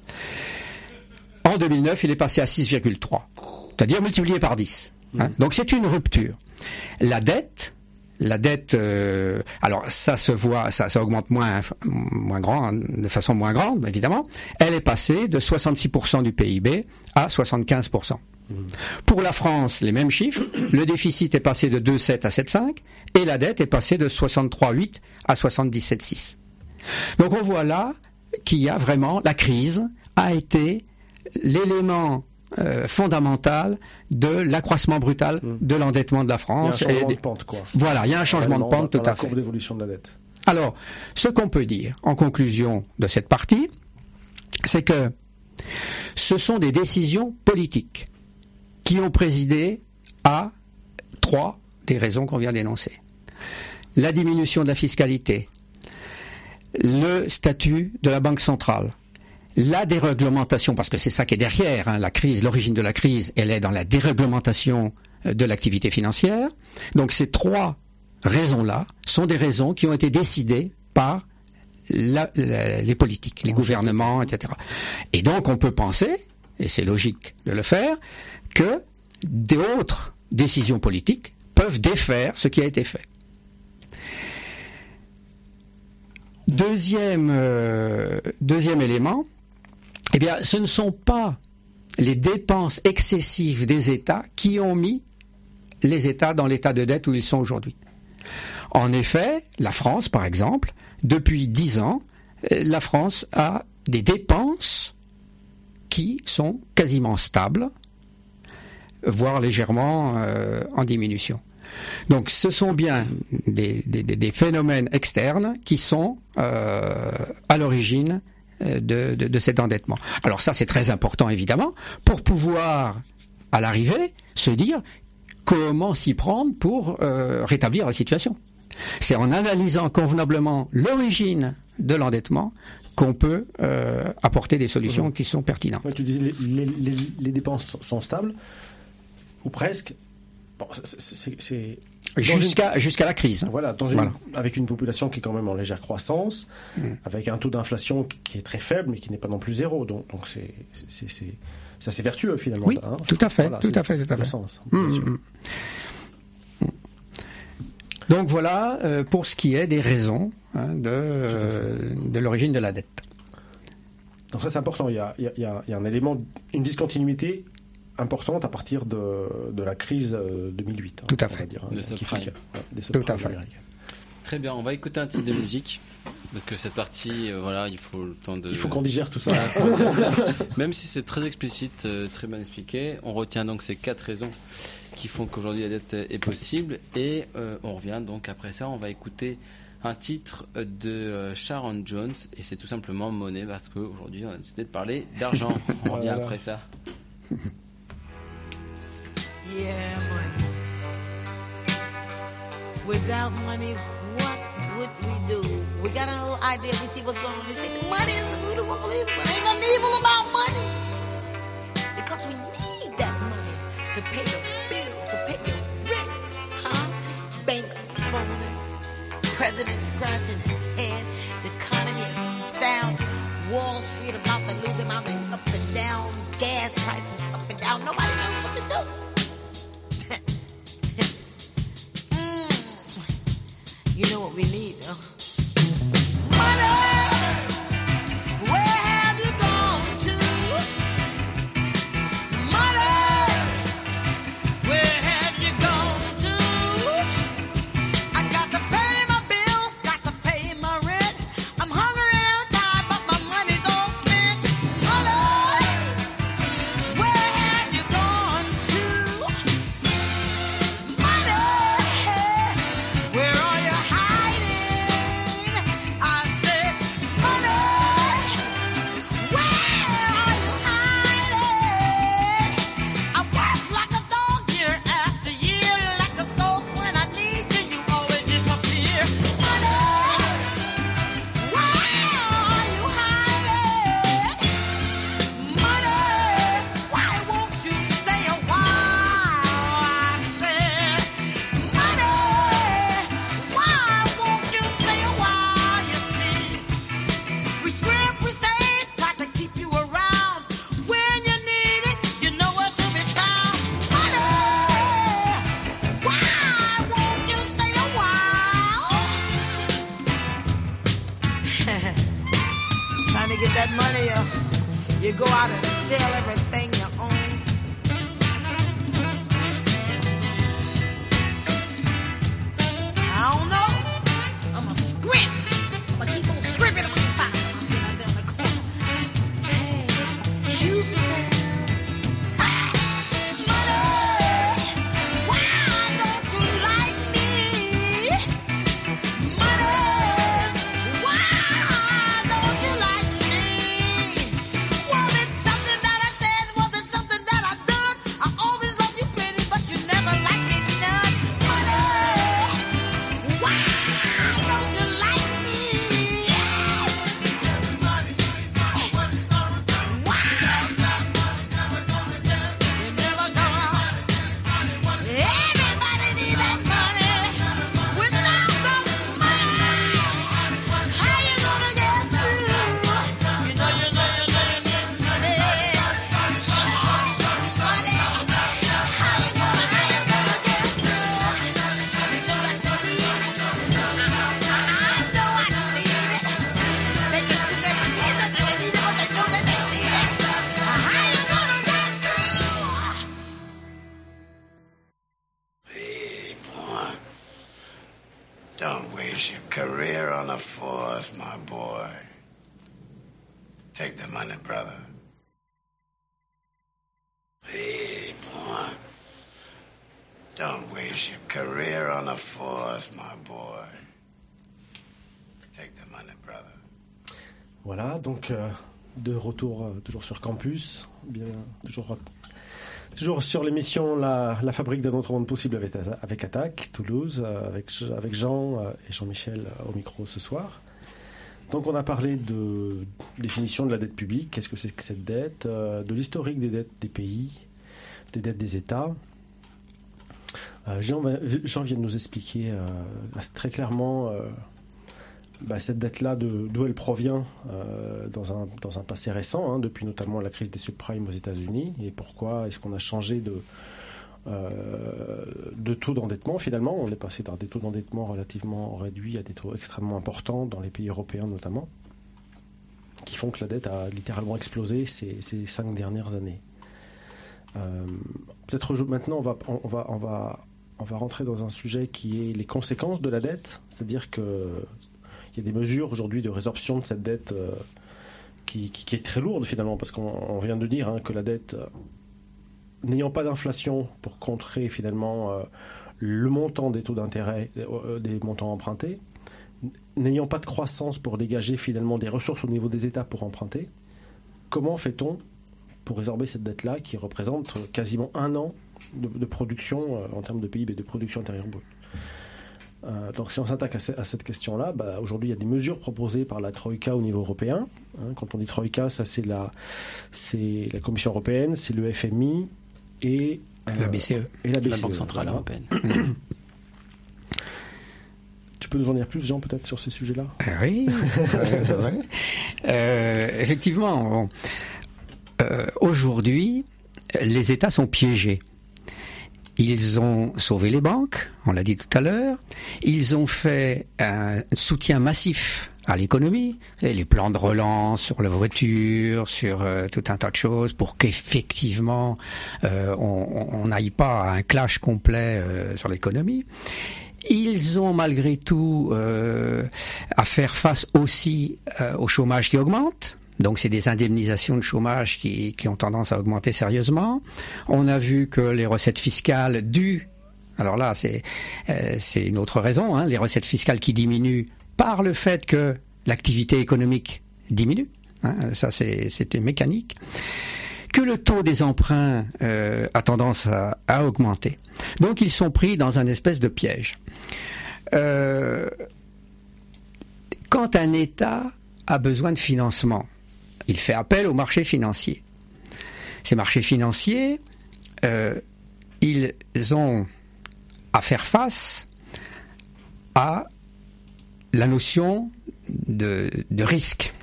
En deux mille neuf, il est passé à six virgule trois, c'est-à-dire multiplié par dix. Hein. Donc c'est une rupture. La dette... La dette, euh, alors ça se voit, ça, ça augmente moins, moins grand, de façon moins grande, évidemment. Elle est passée de soixante-six pour cent du P I B à soixante-quinze pour cent. Mmh. Pour la France, les mêmes chiffres. Le déficit est passé de deux virgule sept à sept virgule cinq et la dette est passée de soixante-trois virgule huit à soixante-dix-sept virgule six. Donc on voit là qu'il y a vraiment, la crise a été l'élément Euh, fondamental de l'accroissement brutal mmh. de l'endettement de la France. Il y a un changement et de pente, quoi. Voilà, il y a un changement de pente, dans tout la à fait. courbe d'évolution de la dette. Alors, ce qu'on peut dire en conclusion de cette partie, c'est que ce sont des décisions politiques qui ont présidé à trois des raisons qu'on vient d'énoncer. La diminution de la fiscalité, le statut de la Banque centrale, la déréglementation, parce que c'est ça qui est derrière, hein, la crise, l'origine de la crise, elle est dans la déréglementation de l'activité financière. Donc ces trois raisons-là sont des raisons qui ont été décidées par la, la, les politiques, les gouvernements, et cetera. Et donc on peut penser, et c'est logique de le faire, que d'autres décisions politiques peuvent défaire ce qui a été fait. Deuxième, euh, deuxième élément, eh bien, ce ne sont pas les dépenses excessives des États qui ont mis les États dans l'état de dette où ils sont aujourd'hui. En effet, la France, par exemple, depuis dix ans, la France a des dépenses qui sont quasiment stables, voire légèrement euh, en diminution. Donc ce sont bien des, des, des phénomènes externes qui sont euh, à l'origine de, de, de cet endettement. Alors ça c'est très important évidemment pour pouvoir à l'arrivée se dire comment s'y prendre pour euh, rétablir la situation. C'est en analysant convenablement l'origine de l'endettement qu'on peut euh, apporter des solutions mmh. qui sont pertinentes. Ouais, tu disais les, les, les, les dépenses sont stables ou presque. Bon, c'est, c'est, c'est jusqu'à, une... jusqu'à la crise. Voilà, dans une... voilà, avec une population qui est quand même en légère croissance, mmh. avec un taux d'inflation qui est très faible, mais qui n'est pas non plus zéro. Donc, donc c'est, c'est, c'est, c'est assez vertueux finalement. Oui, hein. tout à fait, voilà, tout c'est, à fait, c'est tout à fait. Sens, mmh. Donc voilà euh, pour ce qui est des raisons hein, de, euh, de l'origine de la dette. Donc ça c'est important. Il y a, il y a, il y a un élément, une discontinuité importante à partir de, de la crise deux mille huit. Hein, Tout à fait. Dire, de hein, ce qui prime. fait que, ouais, des Tout à fait. américaines. Très bien, on va écouter un titre de musique. Parce que cette partie, euh, voilà, il faut le temps de... Il faut qu'on digère tout ça. Voilà, même si c'est très explicite, euh, très bien expliqué, on retient donc ces quatre raisons qui font qu'aujourd'hui la dette est possible. Et euh, on revient donc après ça, on va écouter un titre de euh, Sharon Jones. Et c'est tout simplement Money parce qu'aujourd'hui on a décidé de parler d'argent. On revient Voilà. après ça. Yeah, money. Without money, what would we do? We got a little idea. We see what's going on. They say money is the root of all evil, but ain't nothing evil about money. Because we need that money to pay the bills, to pay your rent, huh? Banks are falling. President scratching his head. The economy is down. Wall Street about to lose their mind. They're up and down. Gas prices up and down. Nobody knows what to do. You know what we need, though? Money! Where have you gone to? Money! Where have you gone to? I got to pay my bills, got to pay my rent. I'm hungry and tired, but my money's all spent. Money! Where have you gone to? Money! Where are you? You go out and sell everything you own. I don't know. I'm a script. But keep on scripting on the fire. I'm down the corner. Hey, shoot me there. Money, why don't you like me? Money, why don't you like me? Was it something that I said? Was waste your career on a force, my boy. Take the money, brother. Hey, boy. Don't waste your career on a force, my boy. Take the money, brother. Voilà, donc euh, de retour euh, toujours sur campus, bien, toujours, toujours sur l'émission La, la fabrique d'un autre monde possible avec, avec Attaque, Toulouse, euh, avec, avec Jean euh, et Jean-Michel euh, au micro ce soir. Donc on a parlé de définition de la dette publique, qu'est-ce que c'est que cette dette, euh, de l'historique des dettes des pays, des dettes des États. Euh, Jean, Jean vient de nous expliquer euh, très clairement euh, bah, cette dette-là, de, d'où elle provient euh, dans, un, dans un passé récent, hein, depuis notamment la crise des subprimes aux États-Unis, et pourquoi est-ce qu'on a changé de, euh, de taux d'endettement finalement. On est passé par des taux d'endettement relativement réduits à des taux extrêmement importants dans les pays européens notamment, qui font que la dette a littéralement explosé ces, ces cinq dernières années. Euh, peut-être maintenant on va, on, va, on, va, on va rentrer dans un sujet qui est les conséquences de la dette, c'est-à-dire que il y a des mesures aujourd'hui de résorption de cette dette euh, qui, qui, qui est très lourde finalement, parce qu'on on vient de dire hein, que la dette, euh, n'ayant pas d'inflation pour contrer finalement euh, le montant des taux d'intérêt, euh, des montants empruntés, n'ayant pas de croissance pour dégager finalement des ressources au niveau des États pour emprunter, comment fait-on pour résorber cette dette-là qui représente quasiment un an de, de production euh, en termes de P I B, de production intérieure brute. Euh, donc si on s'attaque à, ce, à cette question-là, bah, aujourd'hui il y a des mesures proposées par la Troïka au niveau européen. Hein, quand on dit Troïka, ça c'est la, c'est la Commission européenne, c'est le F M I et euh, la B C E. Et la B C E, La Banque Centrale voilà. Européenne. Tu peux nous en dire plus, Jean, peut-être sur ces sujets-là? Oui, euh, ouais. euh, effectivement, on, euh, aujourd'hui, les États sont piégés. Ils ont sauvé les banques, on l'a dit tout à l'heure. Ils ont fait un soutien massif à l'économie, les plans de relance sur la voiture, sur euh, tout un tas de choses, pour qu'effectivement euh, on n'aille pas à un clash complet euh, sur l'économie. Ils ont malgré tout euh, à faire face aussi euh, au chômage qui augmente. Donc c'est des indemnisations de chômage qui, qui ont tendance à augmenter sérieusement. On a vu que les recettes fiscales dues, alors là c'est, euh, c'est une autre raison, hein, les recettes fiscales qui diminuent par le fait que l'activité économique diminue, hein, ça c'est, c'était mécanique, que le taux des emprunts euh, a tendance à, à augmenter. Donc ils sont pris dans un espèce de piège. Euh, quand un État a besoin de financement, il fait appel aux marchés financiers. Ces marchés financiers, euh, ils ont à faire face à la notion de, de risque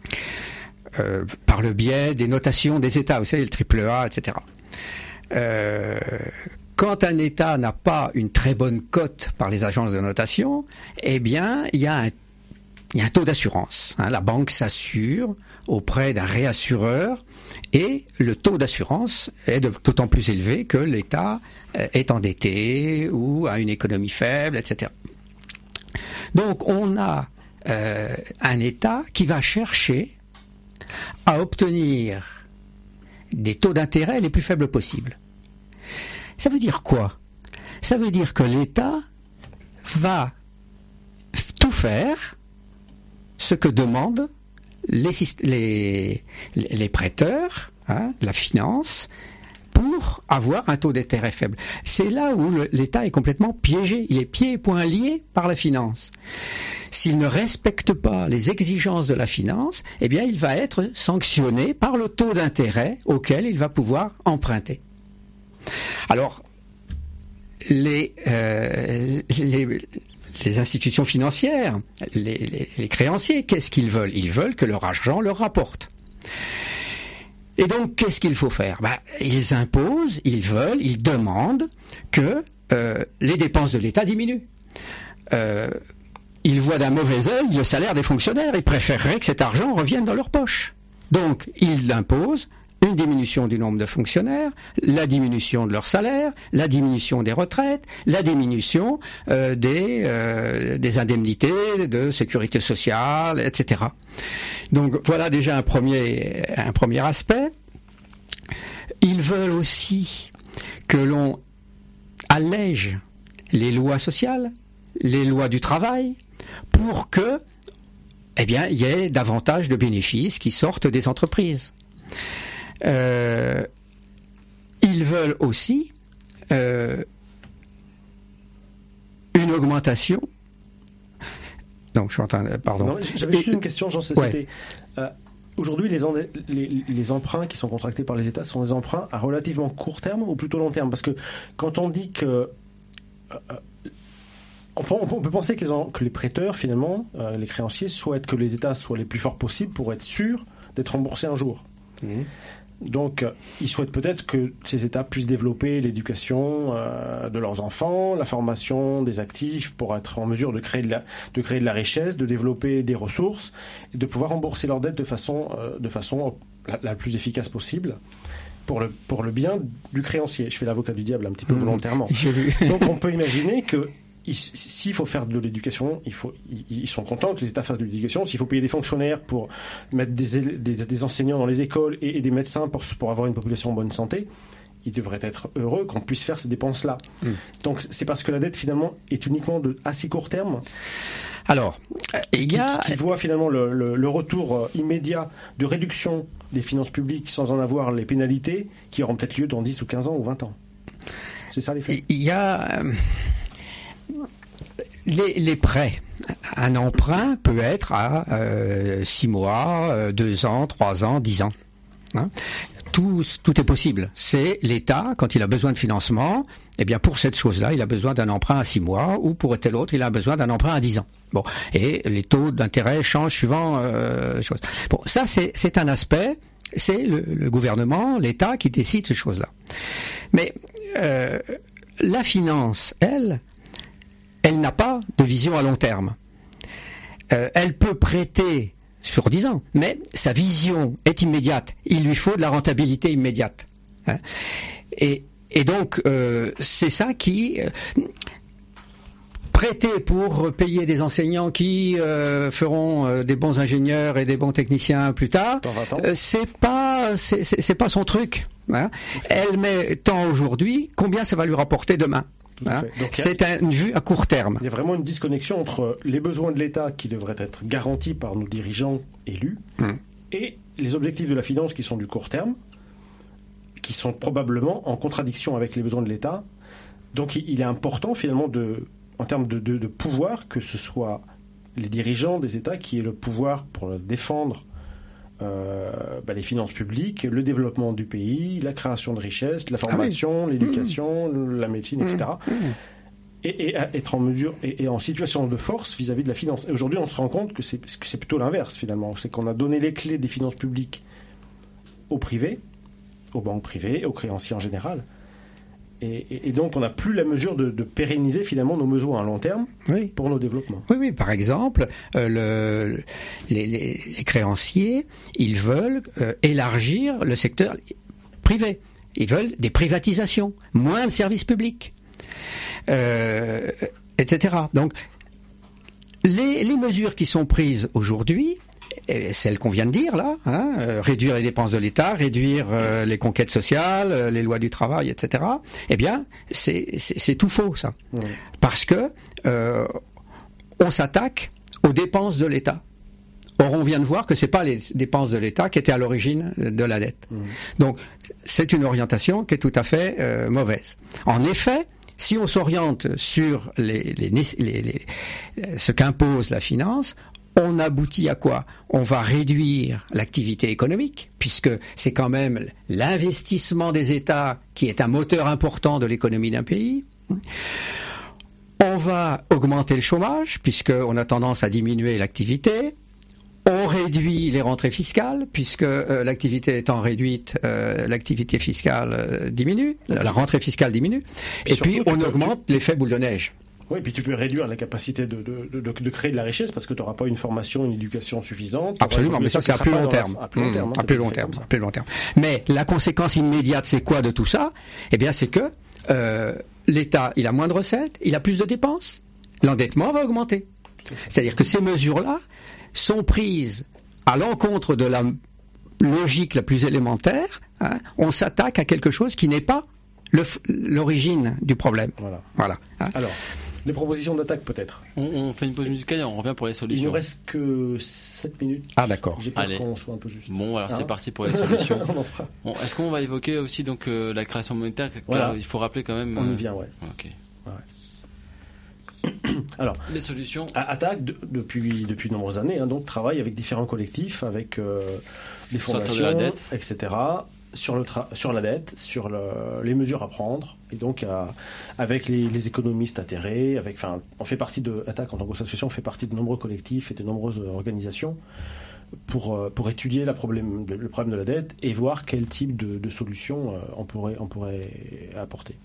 euh, par le biais des notations des États, vous savez, le triple A, et cetera. Euh, quand un État n'a pas une très bonne cote par les agences de notation, eh bien, il y a un Il y a un taux d'assurance. Hein, la banque s'assure auprès d'un réassureur et le taux d'assurance est de, d'autant plus élevé que l'État euh, est endetté ou a une économie faible, et cetera. Donc on a euh, un État qui va chercher à obtenir des taux d'intérêt les plus faibles possibles. Ça veut dire quoi? Ça veut dire que l'État va tout faire ce que demandent les, les, les prêteurs, hein, la finance, pour avoir un taux d'intérêt faible. C'est là où le, l'État est complètement piégé. Il est pieds et poings liés par la finance. S'il ne respecte pas les exigences de la finance, eh bien, il va être sanctionné par le taux d'intérêt auquel il va pouvoir emprunter. Alors, les, euh, les les institutions financières, les, les, les créanciers, qu'est-ce qu'ils veulent? Ils veulent que leur argent leur rapporte. Et donc, qu'est-ce qu'il faut faire? Ben, ils imposent, ils veulent, ils demandent que euh, les dépenses de l'État diminuent. Euh, ils voient d'un mauvais œil le salaire des fonctionnaires. Ils préféreraient que cet argent revienne dans leur poche. Donc, ils imposent une diminution du nombre de fonctionnaires, la diminution de leur salaire, la diminution des retraites, la diminution euh, des, euh, des indemnités de sécurité sociale, et cetera. Donc voilà déjà un premier, un premier aspect. Ils veulent aussi que l'on allège les lois sociales, les lois du travail, pour que, eh bien, il y ait davantage de bénéfices qui sortent des entreprises. Euh, ils veulent aussi euh, une augmentation. Donc, je suis en train de, pardon. Non, j'avais juste une question, Jean. Ouais. C'était euh, aujourd'hui les, en- les, les emprunts qui sont contractés par les États sont des emprunts à relativement court terme ou plutôt long terme, parce que quand on dit que euh, on peut, on peut penser que les, en- que les prêteurs, finalement, euh, les créanciers, souhaitent que les États soient les plus forts possibles pour être sûrs d'être remboursés un jour. Mmh. Donc, euh, ils souhaitent peut-être que ces États puissent développer l'éducation euh, de leurs enfants, la formation des actifs pour être en mesure de créer de la, de créer de la richesse, de développer des ressources et de pouvoir rembourser leurs dettes de façon, euh, de façon la, la plus efficace possible pour le, pour le bien du créancier. Je fais l'avocat du diable un petit peu Mmh. volontairement. J'ai vu. Donc, on peut imaginer que il- s'il faut faire de l'éducation, il faut, ils, ils sont contents que les États fassent de l'éducation. S'il faut payer des fonctionnaires pour mettre des, éle- des, des enseignants dans les écoles et, et des médecins pour, pour avoir une population en bonne santé, ils devraient être heureux qu'on puisse faire ces dépenses-là. Mm. Donc c'est parce que la dette finalement est uniquement de assez court terme Alors, euh, il y a... qui, qui voit finalement le, le- le retour euh, immédiat de réduction des finances publiques sans en avoir les pénalités qui auront peut-être lieu dans dix ou quinze ans ou vingt ans. C'est ça les faits. Il y a euh, les, les prêts. Un emprunt peut être à euh, six mois, euh, deux ans, trois ans, dix ans. Hein. Tout, tout est possible. C'est l'État, quand il a besoin de financement, eh bien pour cette chose-là, il a besoin d'un emprunt à six mois, ou pour tel autre, il a besoin d'un emprunt à dix ans. Bon, et les taux d'intérêt changent suivant euh, les choses. Bon, ça c'est, c'est un aspect. C'est le, le gouvernement, l'État qui décide ces choses-là. Mais euh, la finance, elle, elle n'a pas de vision à long terme. Euh, elle peut prêter sur dix ans, mais sa vision est immédiate. Il lui faut de la rentabilité immédiate. Hein. Et, et donc, euh, c'est ça qui... Euh, prêter pour payer des enseignants qui euh, feront euh, des bons ingénieurs et des bons techniciens plus tard, Dans vingt ans. euh, c'est pas c'est, c'est, c'est pas son truc. Hein. Elle met tant aujourd'hui, combien ça va lui rapporter demain. Tout à Hein. fait. Donc, il y a- C'est un- une vue à court terme. Il y a vraiment une disconnexion entre les besoins de l'État qui devraient être garantis par nos dirigeants élus Mm. et les objectifs de la finance qui sont du court terme, qui sont probablement en contradiction avec les besoins de l'État. Donc il il est important finalement de, en termes de, de- de pouvoir, que ce soit les dirigeants des États qui aient le pouvoir pour défendre euh, bah, les finances publiques, le développement du pays, la création de richesses, la formation, l'éducation, la médecine, et cetera. Et, et à être en mesure et, et en situation de force vis-à-vis de la finance. Et aujourd'hui, on se rend compte que c'est, que c'est plutôt l'inverse finalement. C'est qu'on a donné les clés des finances publiques au privé, aux banques privées, aux créanciers en général. Et, et- et donc, on n'a plus la mesure de, de pérenniser finalement nos besoins à long terme Oui. pour nos développements. Oui, oui, par exemple, euh, le, les, les- les créanciers, ils veulent euh, élargir le secteur privé. Ils veulent des privatisations, moins de services publics, euh, et cetera. Donc, les, les mesures qui sont prises aujourd'hui, et celles qu'on vient de dire là, hein, euh, réduire les dépenses de l'État, réduire euh, les conquêtes sociales, euh, les lois du travail, et cetera, eh bien, c'est, c'est, c'est tout faux, ça. Ouais. Parce que euh, on s'attaque aux dépenses de l'État. Or, on vient de voir que ce n'est pas les dépenses de l'État qui étaient à l'origine de la dette. Mmh. Donc, c'est une orientation qui est tout à fait euh, mauvaise. En effet, si on s'oriente sur les, les, les, les, ce qu'impose la finance, on aboutit à quoi? On va réduire l'activité économique, puisque c'est quand même l'investissement des États qui est un moteur important de l'économie d'un pays. On va augmenter le chômage, puisqu'on a tendance à diminuer l'activité. On réduit les rentrées fiscales, puisque euh, l'activité étant réduite, euh, l'activité fiscale euh, diminue, la, la rentrée fiscale diminue. Et surtout, puis, tu on peux- augmente l'effet boule de neige. Oui, puis tu peux réduire la capacité de, de, de, de créer de la richesse parce que tu n'auras pas une formation, une éducation suffisante. Absolument, mais ça c'est à plus long terme. À plus long terme, mmh, à plus long terme, à plus long terme. Mais la conséquence immédiate, c'est quoi de tout ça? Eh bien, c'est que euh, l'État, il a moins de recettes, il a plus de dépenses, l'endettement va augmenter. C'est-à-dire que ces mesures-là sont prises à l'encontre de la logique la plus élémentaire. Hein, on s'attaque à quelque chose qui n'est pas le, l'origine du problème. Voilà. Voilà. Hein. Alors, les propositions d'attaque peut-être. On, on fait une pause musicale et on revient pour les Il solutions. nous reste que sept minutes. Ah d'accord. J'ai peur Allez. qu'on soit un peu juste. Bon, alors Hein c'est parti pour les solutions. On en fera. Bon, est-ce qu'on va évoquer aussi donc euh, la création monétaire car Voilà. il faut rappeler quand même. On euh, y vient, ouais. Ok. Alors, Les solutions. A- Attaque, de- depuis, depuis de nombreuses années, hein, donc, travaille avec différents collectifs, avec euh, des Sortir fondations, de la dette. et cetera, sur, le tra- sur la dette, sur le- les mesures à prendre, et donc à- avec les, les économistes atterrés, avec, enfin, on fait partie de Attaque en tant qu'association, on fait partie de nombreux collectifs et de nombreuses organisations pour, euh, pour étudier la problème, le problème de la dette et voir quel type de, de solution euh, on, pourrait, on pourrait apporter.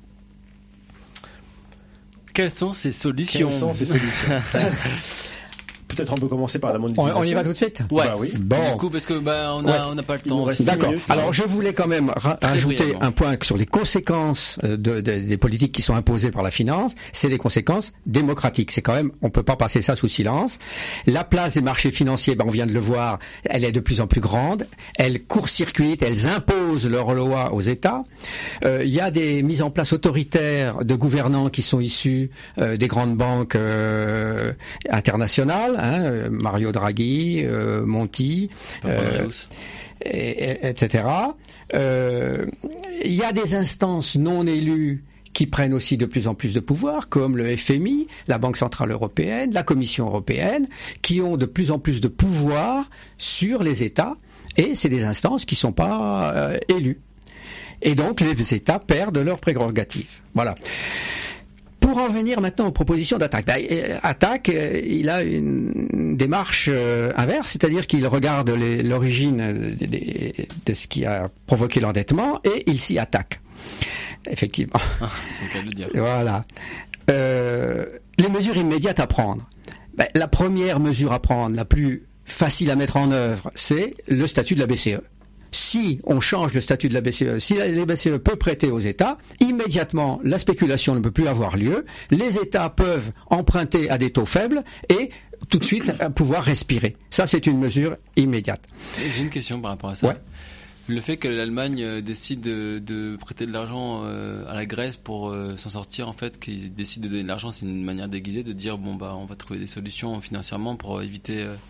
Quelles sont ces solutions Quelles sont ces solutions? Peut-être on peut commencer par la On, monétisation. on y va tout de suite? Ouais. Bah oui. Bon. Du coup, parce que bah, on a, Ouais. on n'a pas le Il nous temps. reste aussi. six D'accord. minutes. Alors je voulais quand même ra- Très ajouter brièvement. un point sur les conséquences euh, de, de- des politiques qui sont imposées par la finance. C'est les conséquences démocratiques. C'est quand même, on peut pas passer ça sous silence. La place des marchés financiers, ben, on vient de le voir, elle est de plus en plus grande. Elles court-circuitent, elles imposent leurs lois aux États. Euh, Il y a des mises en place autoritaires de gouvernants qui sont issus euh, des grandes banques euh, internationales, hein, euh, Mario Draghi, euh, Monti. euh, Papandreou. et- et- etc. Euh, Il y a des instances non élues qui prennent aussi de plus en plus de pouvoir, comme le F M I, la Banque Centrale Européenne, la Commission Européenne, qui ont de plus en plus de pouvoir sur les États, et c'est des instances qui ne sont pas euh, élues. Et donc les États perdent leurs prérogatives. Voilà. Pour en venir maintenant aux propositions d'Attaque. Ben, euh, Attaque, euh, il a une démarche euh, inverse, c'est-à-dire qu'il regarde les- l'origine de, de- de ce qui a provoqué l'endettement et il s'y attaque. Effectivement. Ah, c'est le cas de le dire. Voilà. Euh, les mesures immédiates à prendre. Ben, la première mesure à prendre, la plus facile à mettre en œuvre, c'est le statut de la B C E. Si on change le statut de la B C E, si la la B C E peut prêter aux États, immédiatement la spéculation ne peut plus avoir lieu, les États peuvent emprunter à des taux faibles et tout de suite euh, pouvoir respirer. Ça, c'est une mesure immédiate. Et J'ai une question par rapport à ça. Ouais. Le fait que l'Allemagne euh, décide de, de prêter de l'argent euh, à la Grèce pour euh, s'en sortir, en fait, qu'ils décident de donner de l'argent, c'est une manière déguisée de dire bon bah on va trouver des solutions financièrement pour éviter. euh,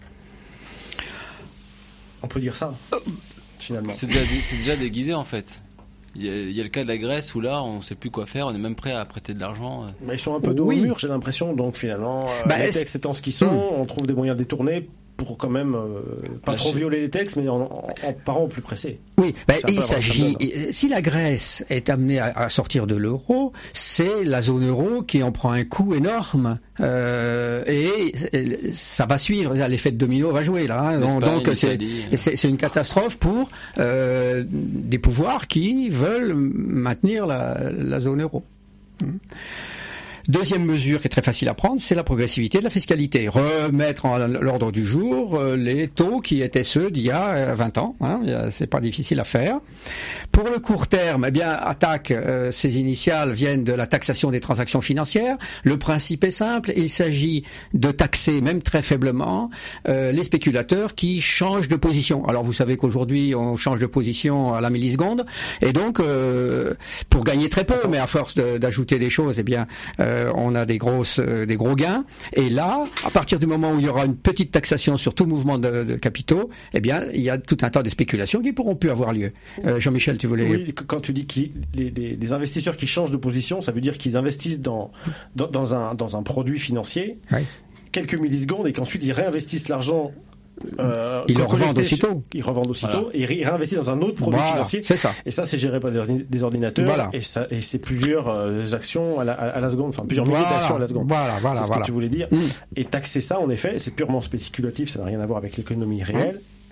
On peut dire ça, finalement. C'est déjà, c'est déjà déguisé en fait. Il y, a, il y a le cas de la Grèce où là on sait plus quoi faire, on est même prêt à prêter de l'argent. euh. Mais ils sont un peu dos Oui. au mur, j'ai l'impression. Donc finalement, euh, Bah, les est-ce- textes étant ce qu'ils sont, Hmm. on trouve des moyens détournés pour quand même euh, pas Bah, trop je- violer les textes, mais en, en, en parant au plus pressé. Oui, ben, Ça peut il avoir un s'agit. symbole. Si la Grèce est amenée à, à sortir de l'euro, c'est la zone euro qui en prend un coup énorme euh, et, et ça va suivre. L'effet de domino va jouer là. hein. L'Espagne, Donc c'est l'Italie, et c'est c'est une catastrophe pour euh, des pouvoirs qui veulent maintenir la, la zone euro. Hmm. Deuxième mesure qui est très facile à prendre, c'est la progressivité de la fiscalité. Remettre en l'ordre du jour euh, les taux qui étaient ceux d'il y a euh, vingt ans. Hein, Il y a- c'est pas difficile à faire. Pour le court terme, eh bien, Attaque, euh, ses initiales viennent de la taxation des transactions financières. Le principe est simple, il s'agit de taxer, même très faiblement, euh, les spéculateurs qui changent de position. Alors vous savez qu'aujourd'hui, on change de position à la milliseconde, et donc, euh, pour gagner très peu, mais à force de- d'ajouter des choses, eh bien, euh, on a des grosses, euh, des gros gains. Et là, à partir du moment où il y aura une petite taxation sur tout mouvement de, de capitaux, eh bien, il y a tout un tas de spéculations qui pourront plus avoir lieu. Euh, Jean-Michel, tu voulais... Oui, qu- quand tu dis que les, les- les investisseurs qui changent de position, ça veut dire qu'ils investissent dans, dans, dans un, dans un produit financier Oui. quelques millisecondes et qu'ensuite ils réinvestissent l'argent. Euh, Ils le collecté revendent sur- aussitôt. Ils revendent aussitôt Voilà. et ils réinvestissent dans un autre produit Voilà, financier. c'est ça. Et ça, c'est géré par des ordi- des ordinateurs. Voilà. Et, ça, et c'est plusieurs euh, actions à la, à la seconde, enfin plusieurs milliers Voilà, d'actions à la seconde. voilà, voilà, c'est ce voilà. que tu voulais dire. Mm. Et taxer ça, en effet, c'est purement spéculatif, ça n'a rien à voir avec l'économie réelle.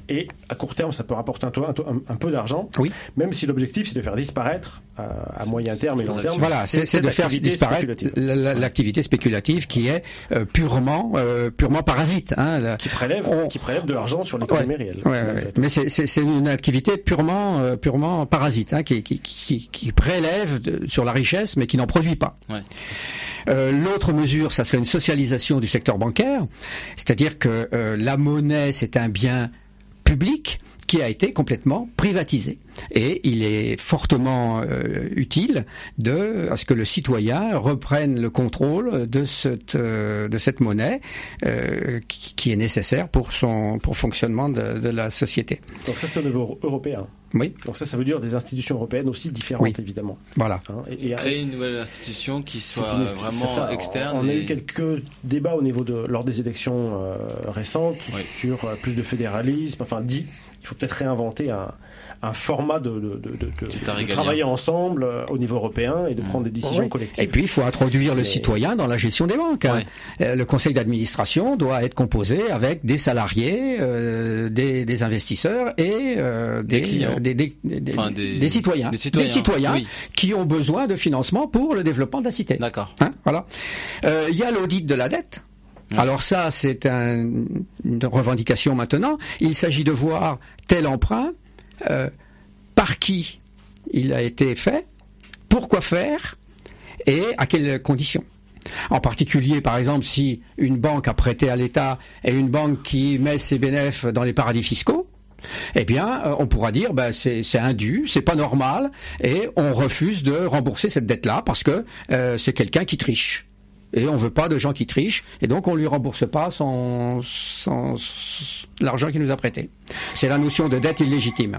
et à court terme, ça peut rapporter un, taux- un, taux- un- un peu d'argent, Oui. même si l'objectif, c'est de faire disparaître euh, à moyen terme et long terme. Voilà, c'est, c'est cette de faire activité disparaître spéculative. la- la- l'activité spéculative qui est euh, purement, euh, purement parasite. Hein, la- Qui prélève, on- qui prélève de l'argent sur l'économie Ouais, réelle. ouais, ouais, ouais. Mais c'est, c'est, c'est une activité purement, euh, purement parasite, hein, qui, qui, qui, qui prélève de- sur la richesse, mais qui n'en produit pas. Ouais. Euh, l'autre mesure, ça serait une socialisation du secteur bancaire, c'est-à-dire que euh, la monnaie, c'est un bien public qui a été complètement privatisé. Et il est fortement euh, utile de, à ce que le citoyen reprenne le contrôle de cette, euh, de cette monnaie euh, qui, qui est nécessaire pour son pour le fonctionnement de, de la société. Donc ça, c'est au niveau européen. Oui, Donc ça, ça veut dire des institutions européennes aussi différentes, Oui. évidemment. voilà. Hein, et- et- Créer une nouvelle institution qui c'est soit une- vraiment c'est ça. externe. On a et- eu quelques débats au niveau de lors des élections euh, récentes Oui. sur euh, plus de fédéralisme. Enfin, dit, il faut peut-être réinventer un, un format de, de, de, de- de- C'est un de régalien. travailler ensemble euh, au niveau européen et de Mm. prendre des décisions Oui. collectives. Et puis, il faut introduire le Mais- citoyen dans la gestion des banques. hein. Ouais. Euh, Le conseil d'administration doit être composé avec des salariés, euh, des, des investisseurs et euh, des, Des clients. euh, des, des- des- Enfin, des- des citoyens, des citoyens, citoyens oui. qui ont besoin de financement pour le développement de la cité. D'accord. Hein, voilà. Euh, Il y a l'audit de la dette. Ouais. Alors ça, c'est un- une revendication maintenant. Il s'agit de voir tel emprunt, euh, par qui il a été fait, pourquoi faire et à quelles conditions. En particulier, par exemple, si une banque a prêté à l'État et une banque qui met ses bénéfices dans les paradis fiscaux, eh bien, euh, on pourra dire ben, c'est, c'est indu, c'est pas normal, et on refuse de rembourser cette dette-là parce que euh, c'est quelqu'un qui triche. Et on veut pas de gens qui trichent, et donc on lui rembourse pas son, son- son- l'argent qu'il nous a prêté. C'est la notion de dette illégitime.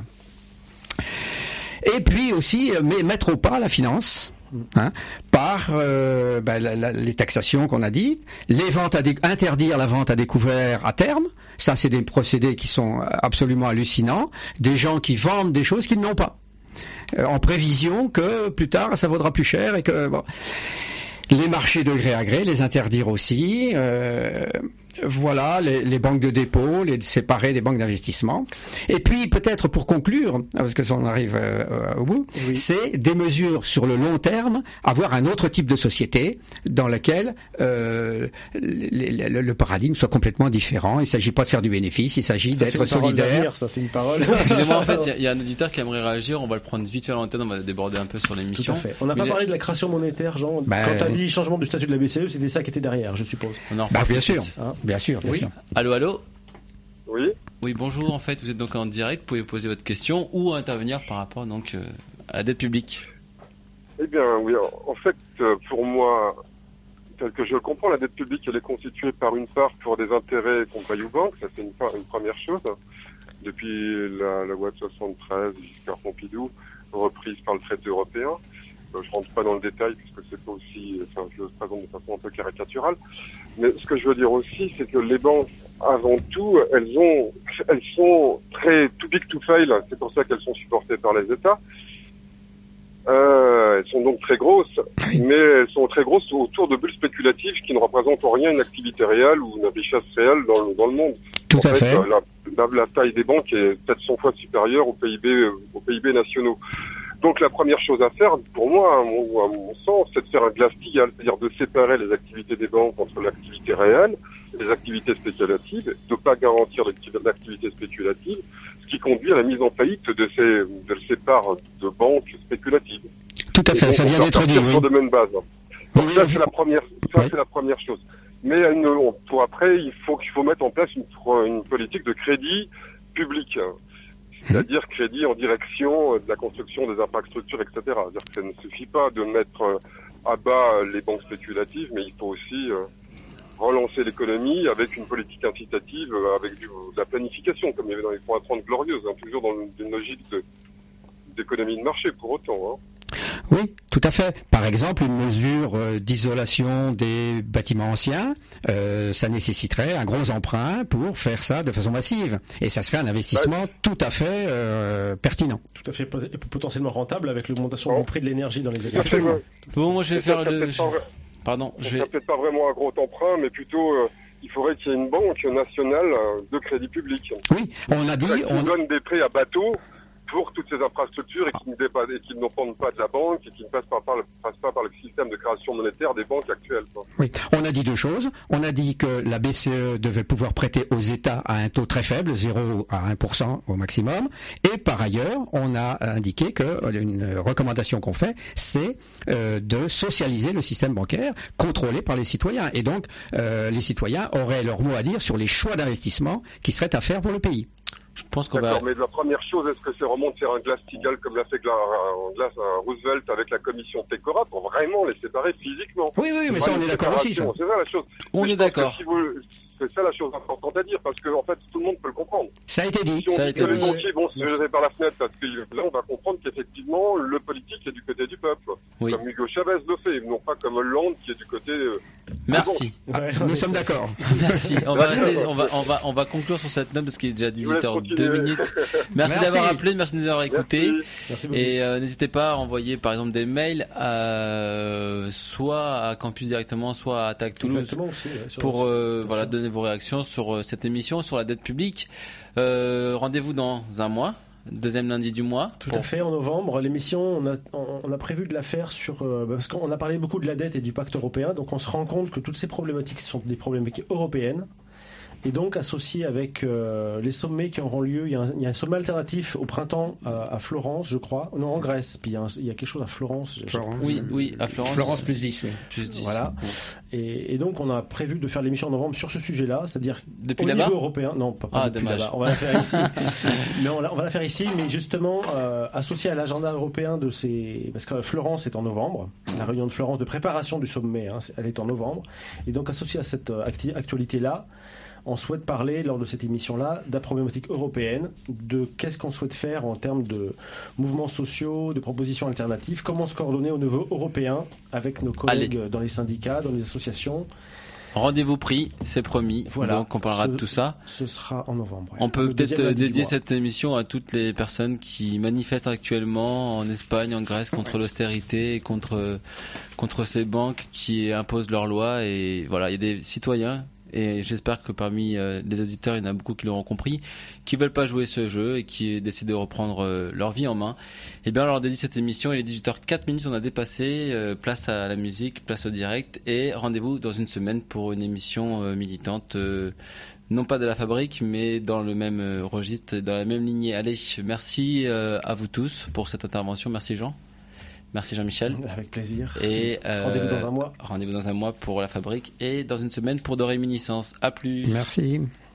Et puis aussi euh, mais mettre au pas la finance. Hein, par euh, ben, la- la- les taxations qu'on a dites, les ventes à dé- interdire la vente à découvert à terme, ça c'est des procédés qui sont absolument hallucinants, des gens qui vendent des choses qu'ils n'ont pas, euh, en prévision que plus tard ça vaudra plus cher et que bon. Les marchés de gré à gré, les interdire aussi, euh, voilà, les, les banques de dépôt, les séparer des banques d'investissement. Et puis peut-être pour conclure, parce que ça on arrive euh, au bout, Oui. c'est des mesures sur le long terme, avoir un autre type de société dans laquelle euh, le, le- le paradigme soit complètement différent. Il ne s'agit pas de faire du bénéfice, il s'agit Ça, c'est d'être une parole solidaire. d'avenir, ça, c'est une parole. Excusez-moi, en fait, il y a- il y, a un auditeur qui aimerait réagir. On va le prendre vite fait à l'antenne. On va déborder un peu sur Tout l'émission. à fait. On n'a Mais pas les- parlé de la création monétaire, Jean. Ben, Quand tu as dit changement du statut de la B C E, c'était ça qui était derrière, je suppose. On en Bah, reparle bien tout de sûr, suite. Hein. bien sûr, bien Oui. sûr. Allô, allô. Oui, Oui, bonjour. En fait, vous êtes donc en direct. Vous pouvez poser votre question ou intervenir par rapport donc euh, à la dette publique. eh bien, oui. En en fait, euh, pour moi, tel que je le comprends, la dette publique, elle est constituée par une part pour des intérêts qu'on paye aux banques. Ça, c'est une, part- une première chose. Depuis la, la loi de soixante-treize, Giscard Pompidou, reprise par le traité européen. Euh, je rentre pas dans le détail puisque c'est pas aussi, enfin, je le présente de façon un peu caricaturale. Mais ce que je veux dire aussi, c'est que les banques, avant tout, elles ont, elles sont très too big to fail. C'est pour ça qu'elles sont supportées par les États. Euh, elles sont donc très grosses, Oui. mais elles sont très grosses autour de bulles spéculatives qui ne représentent en rien une activité réelle ou une richesse réelle dans le, dans le monde. Tout En à fait. La, la, la taille des banques est peut-être cent fois supérieure au P I B, euh, au P I B nationaux. Donc la première chose à faire, pour moi, à mon, à mon sens, c'est de faire un Glass-Steagall, c'est-à-dire de séparer les activités des banques entre l'activité réelle et les activités spéculatives, de ne pas garantir l'activité spéculative, ce qui conduit à la mise en faillite de ces, de ces parts de banques spéculatives. Tout à Et fait, donc, ça on vient peut d'être dit. repartir Oui. sur de mêmes bases. Oui, Donc oui, ça, oui. c'est la première, ça, Oui. c'est la première chose. Mais une- on- pour après, il faut qu'il faut mettre en place une, une politique de crédit public. C'est-à-dire crédit en direction de la construction des infrastructures, et cetera. C'est-à-dire que ça ne suffit pas de mettre euh, à bas les banques spéculatives, mais il faut aussi euh, relancer l'économie avec une politique incitative, euh, avec du, de la planification, comme il y avait dans les fonds à trente glorieuses, hein, toujours dans une logique de, d'économie de marché pour autant. Hein. Oui, tout à fait. Par exemple, une mesure euh, d'isolation des bâtiments anciens, euh, ça nécessiterait un gros emprunt pour faire ça de façon massive. Et ça serait un investissement tout à fait euh, pertinent. Tout à fait pot- et potentiellement rentable avec l'augmentation Oh. du prix de l'énergie dans les années Absolument. Bon, moi je vais Et ça faire serait le. peut-être pas vrai- Pardon, ça je serait vais. peut-être pas vraiment un gros emprunt, mais plutôt euh, il faudrait qu'il y ait une banque nationale euh, de crédit public. Oui, on a dit, Qui on, donne des prêts à bateau pour toutes ces infrastructures et qui ne, dépassent, et qui ne dépendent pas de la banque et qui ne passent pas par le, passent pas par le système de création monétaire des banques actuelles. Quoi. oui, on a dit deux choses. On a dit que la B C E devait pouvoir prêter aux États à un taux très faible, zéro à un pour cent au maximum. Et par ailleurs, on a indiqué que une recommandation qu'on fait, c'est euh, de socialiser le système bancaire contrôlé par les citoyens. Et donc, euh, les citoyens auraient leur mot à dire sur les choix d'investissement qui seraient à faire pour le pays. Je pense qu'on D'accord, va. mais la première chose, est-ce que c'est vraiment de faire un Glass-Steagall comme l'a fait Gla- un Glass, un Roosevelt avec la commission Pecora pour vraiment les séparer physiquement? Oui, oui, mais ça, on est d'accord aussi. Ça. C'est ça la chose. On Mais est je pense d'accord. que si vous- C'est ça la chose importante à dire, parce que en fait, tout le monde peut le comprendre. Ça a été dit. Si on Ça a dit été que les dit. banquiers vont se jeter par la fenêtre, parce que là, on va comprendre qu'effectivement, le politique est du côté du peuple. Oui. Comme Hugo Chavez le fait, non pas comme Hollande qui est du côté... euh, Merci. Ouais, Nous sommes d'accord. Merci. On va, rester- on, va, on, va, on va conclure sur cette note parce qu'il est déjà Je vous laisse dix-huit heures deux continuer. minutes. Merci, Merci. d'avoir appelé, merci de nous avoir écoutés. Merci. Merci beaucoup. Et euh, n'hésitez pas à envoyer par exemple des mails à, soit à Campus directement, soit à Attaque Toulouse Exactement aussi. Ouais, sur- pour euh, sur- voilà, donner vos réactions sur euh, cette émission, sur la dette publique. Euh, rendez-vous dans un mois, deuxième lundi du mois. Tout pour- à fait, en novembre, l'émission, on a, on on a prévu de la faire sur... euh, parce qu'on a parlé beaucoup de la dette et du pacte européen, donc on se rend compte que toutes ces problématiques sont des problématiques européennes. Et donc, associé avec euh, les sommets qui auront lieu, il y, a un, il y a un sommet alternatif au printemps à, à Florence, je crois. Non, en Grèce. Puis il y a, un- il y a quelque chose à Florence. je- Florence. Oui, oui, à Florence. Florence plus dix, oui. Plus dix. Voilà. Et, et donc, on a prévu de faire l'émission en novembre sur ce sujet-là, c'est-à-dire Depuis au là-bas niveau européen. Non, pas, pas Ah, depuis dommage. là-bas. On va la faire ici. mais on, la- on va la faire ici, mais justement euh, associé à l'agenda européen de ces. Parce que Florence est en novembre. La réunion de Florence de préparation du sommet, hein, c'est- elle est en novembre. Et donc, associé à cette euh, acti- actualité-là, on souhaite parler lors de cette émission-là de la problématique européenne, de qu'est-ce qu'on souhaite faire en termes de mouvements sociaux, de propositions alternatives, comment se coordonner au niveau européen avec nos collègues dans les syndicats, dans les associations. Rendez-vous pris, c'est promis. Voilà. Donc on parlera Ce- de tout ça. Ce sera en novembre. ouais. On peut Le peut-être deuxième lundi du dédier mois. cette émission à toutes les personnes qui manifestent actuellement en Espagne, en Grèce, contre l'austérité et contre, contre ces banques qui imposent leurs lois. Et voilà, il y a des citoyens, et j'espère que parmi euh, les auditeurs, il y en a beaucoup qui l'auront compris, qui veulent pas jouer ce jeu et qui décident de reprendre euh, leur vie en main. Et bien, on leur dédie cette émission. Il est dix-huit heures quatre minutes, on a dépassé. Euh, place à la musique, place au direct. Et rendez-vous dans une semaine pour une émission euh, militante. Euh, non pas de la fabrique, mais dans le même euh, registre, dans la même lignée. Allez, merci euh, à vous tous pour cette intervention. Merci Jean. Merci Jean-Michel. Avec plaisir. Et euh, Rendez-vous dans un mois. Rendez-vous dans un mois pour la fabrique et dans une semaine pour de réminiscences. À plus. Merci.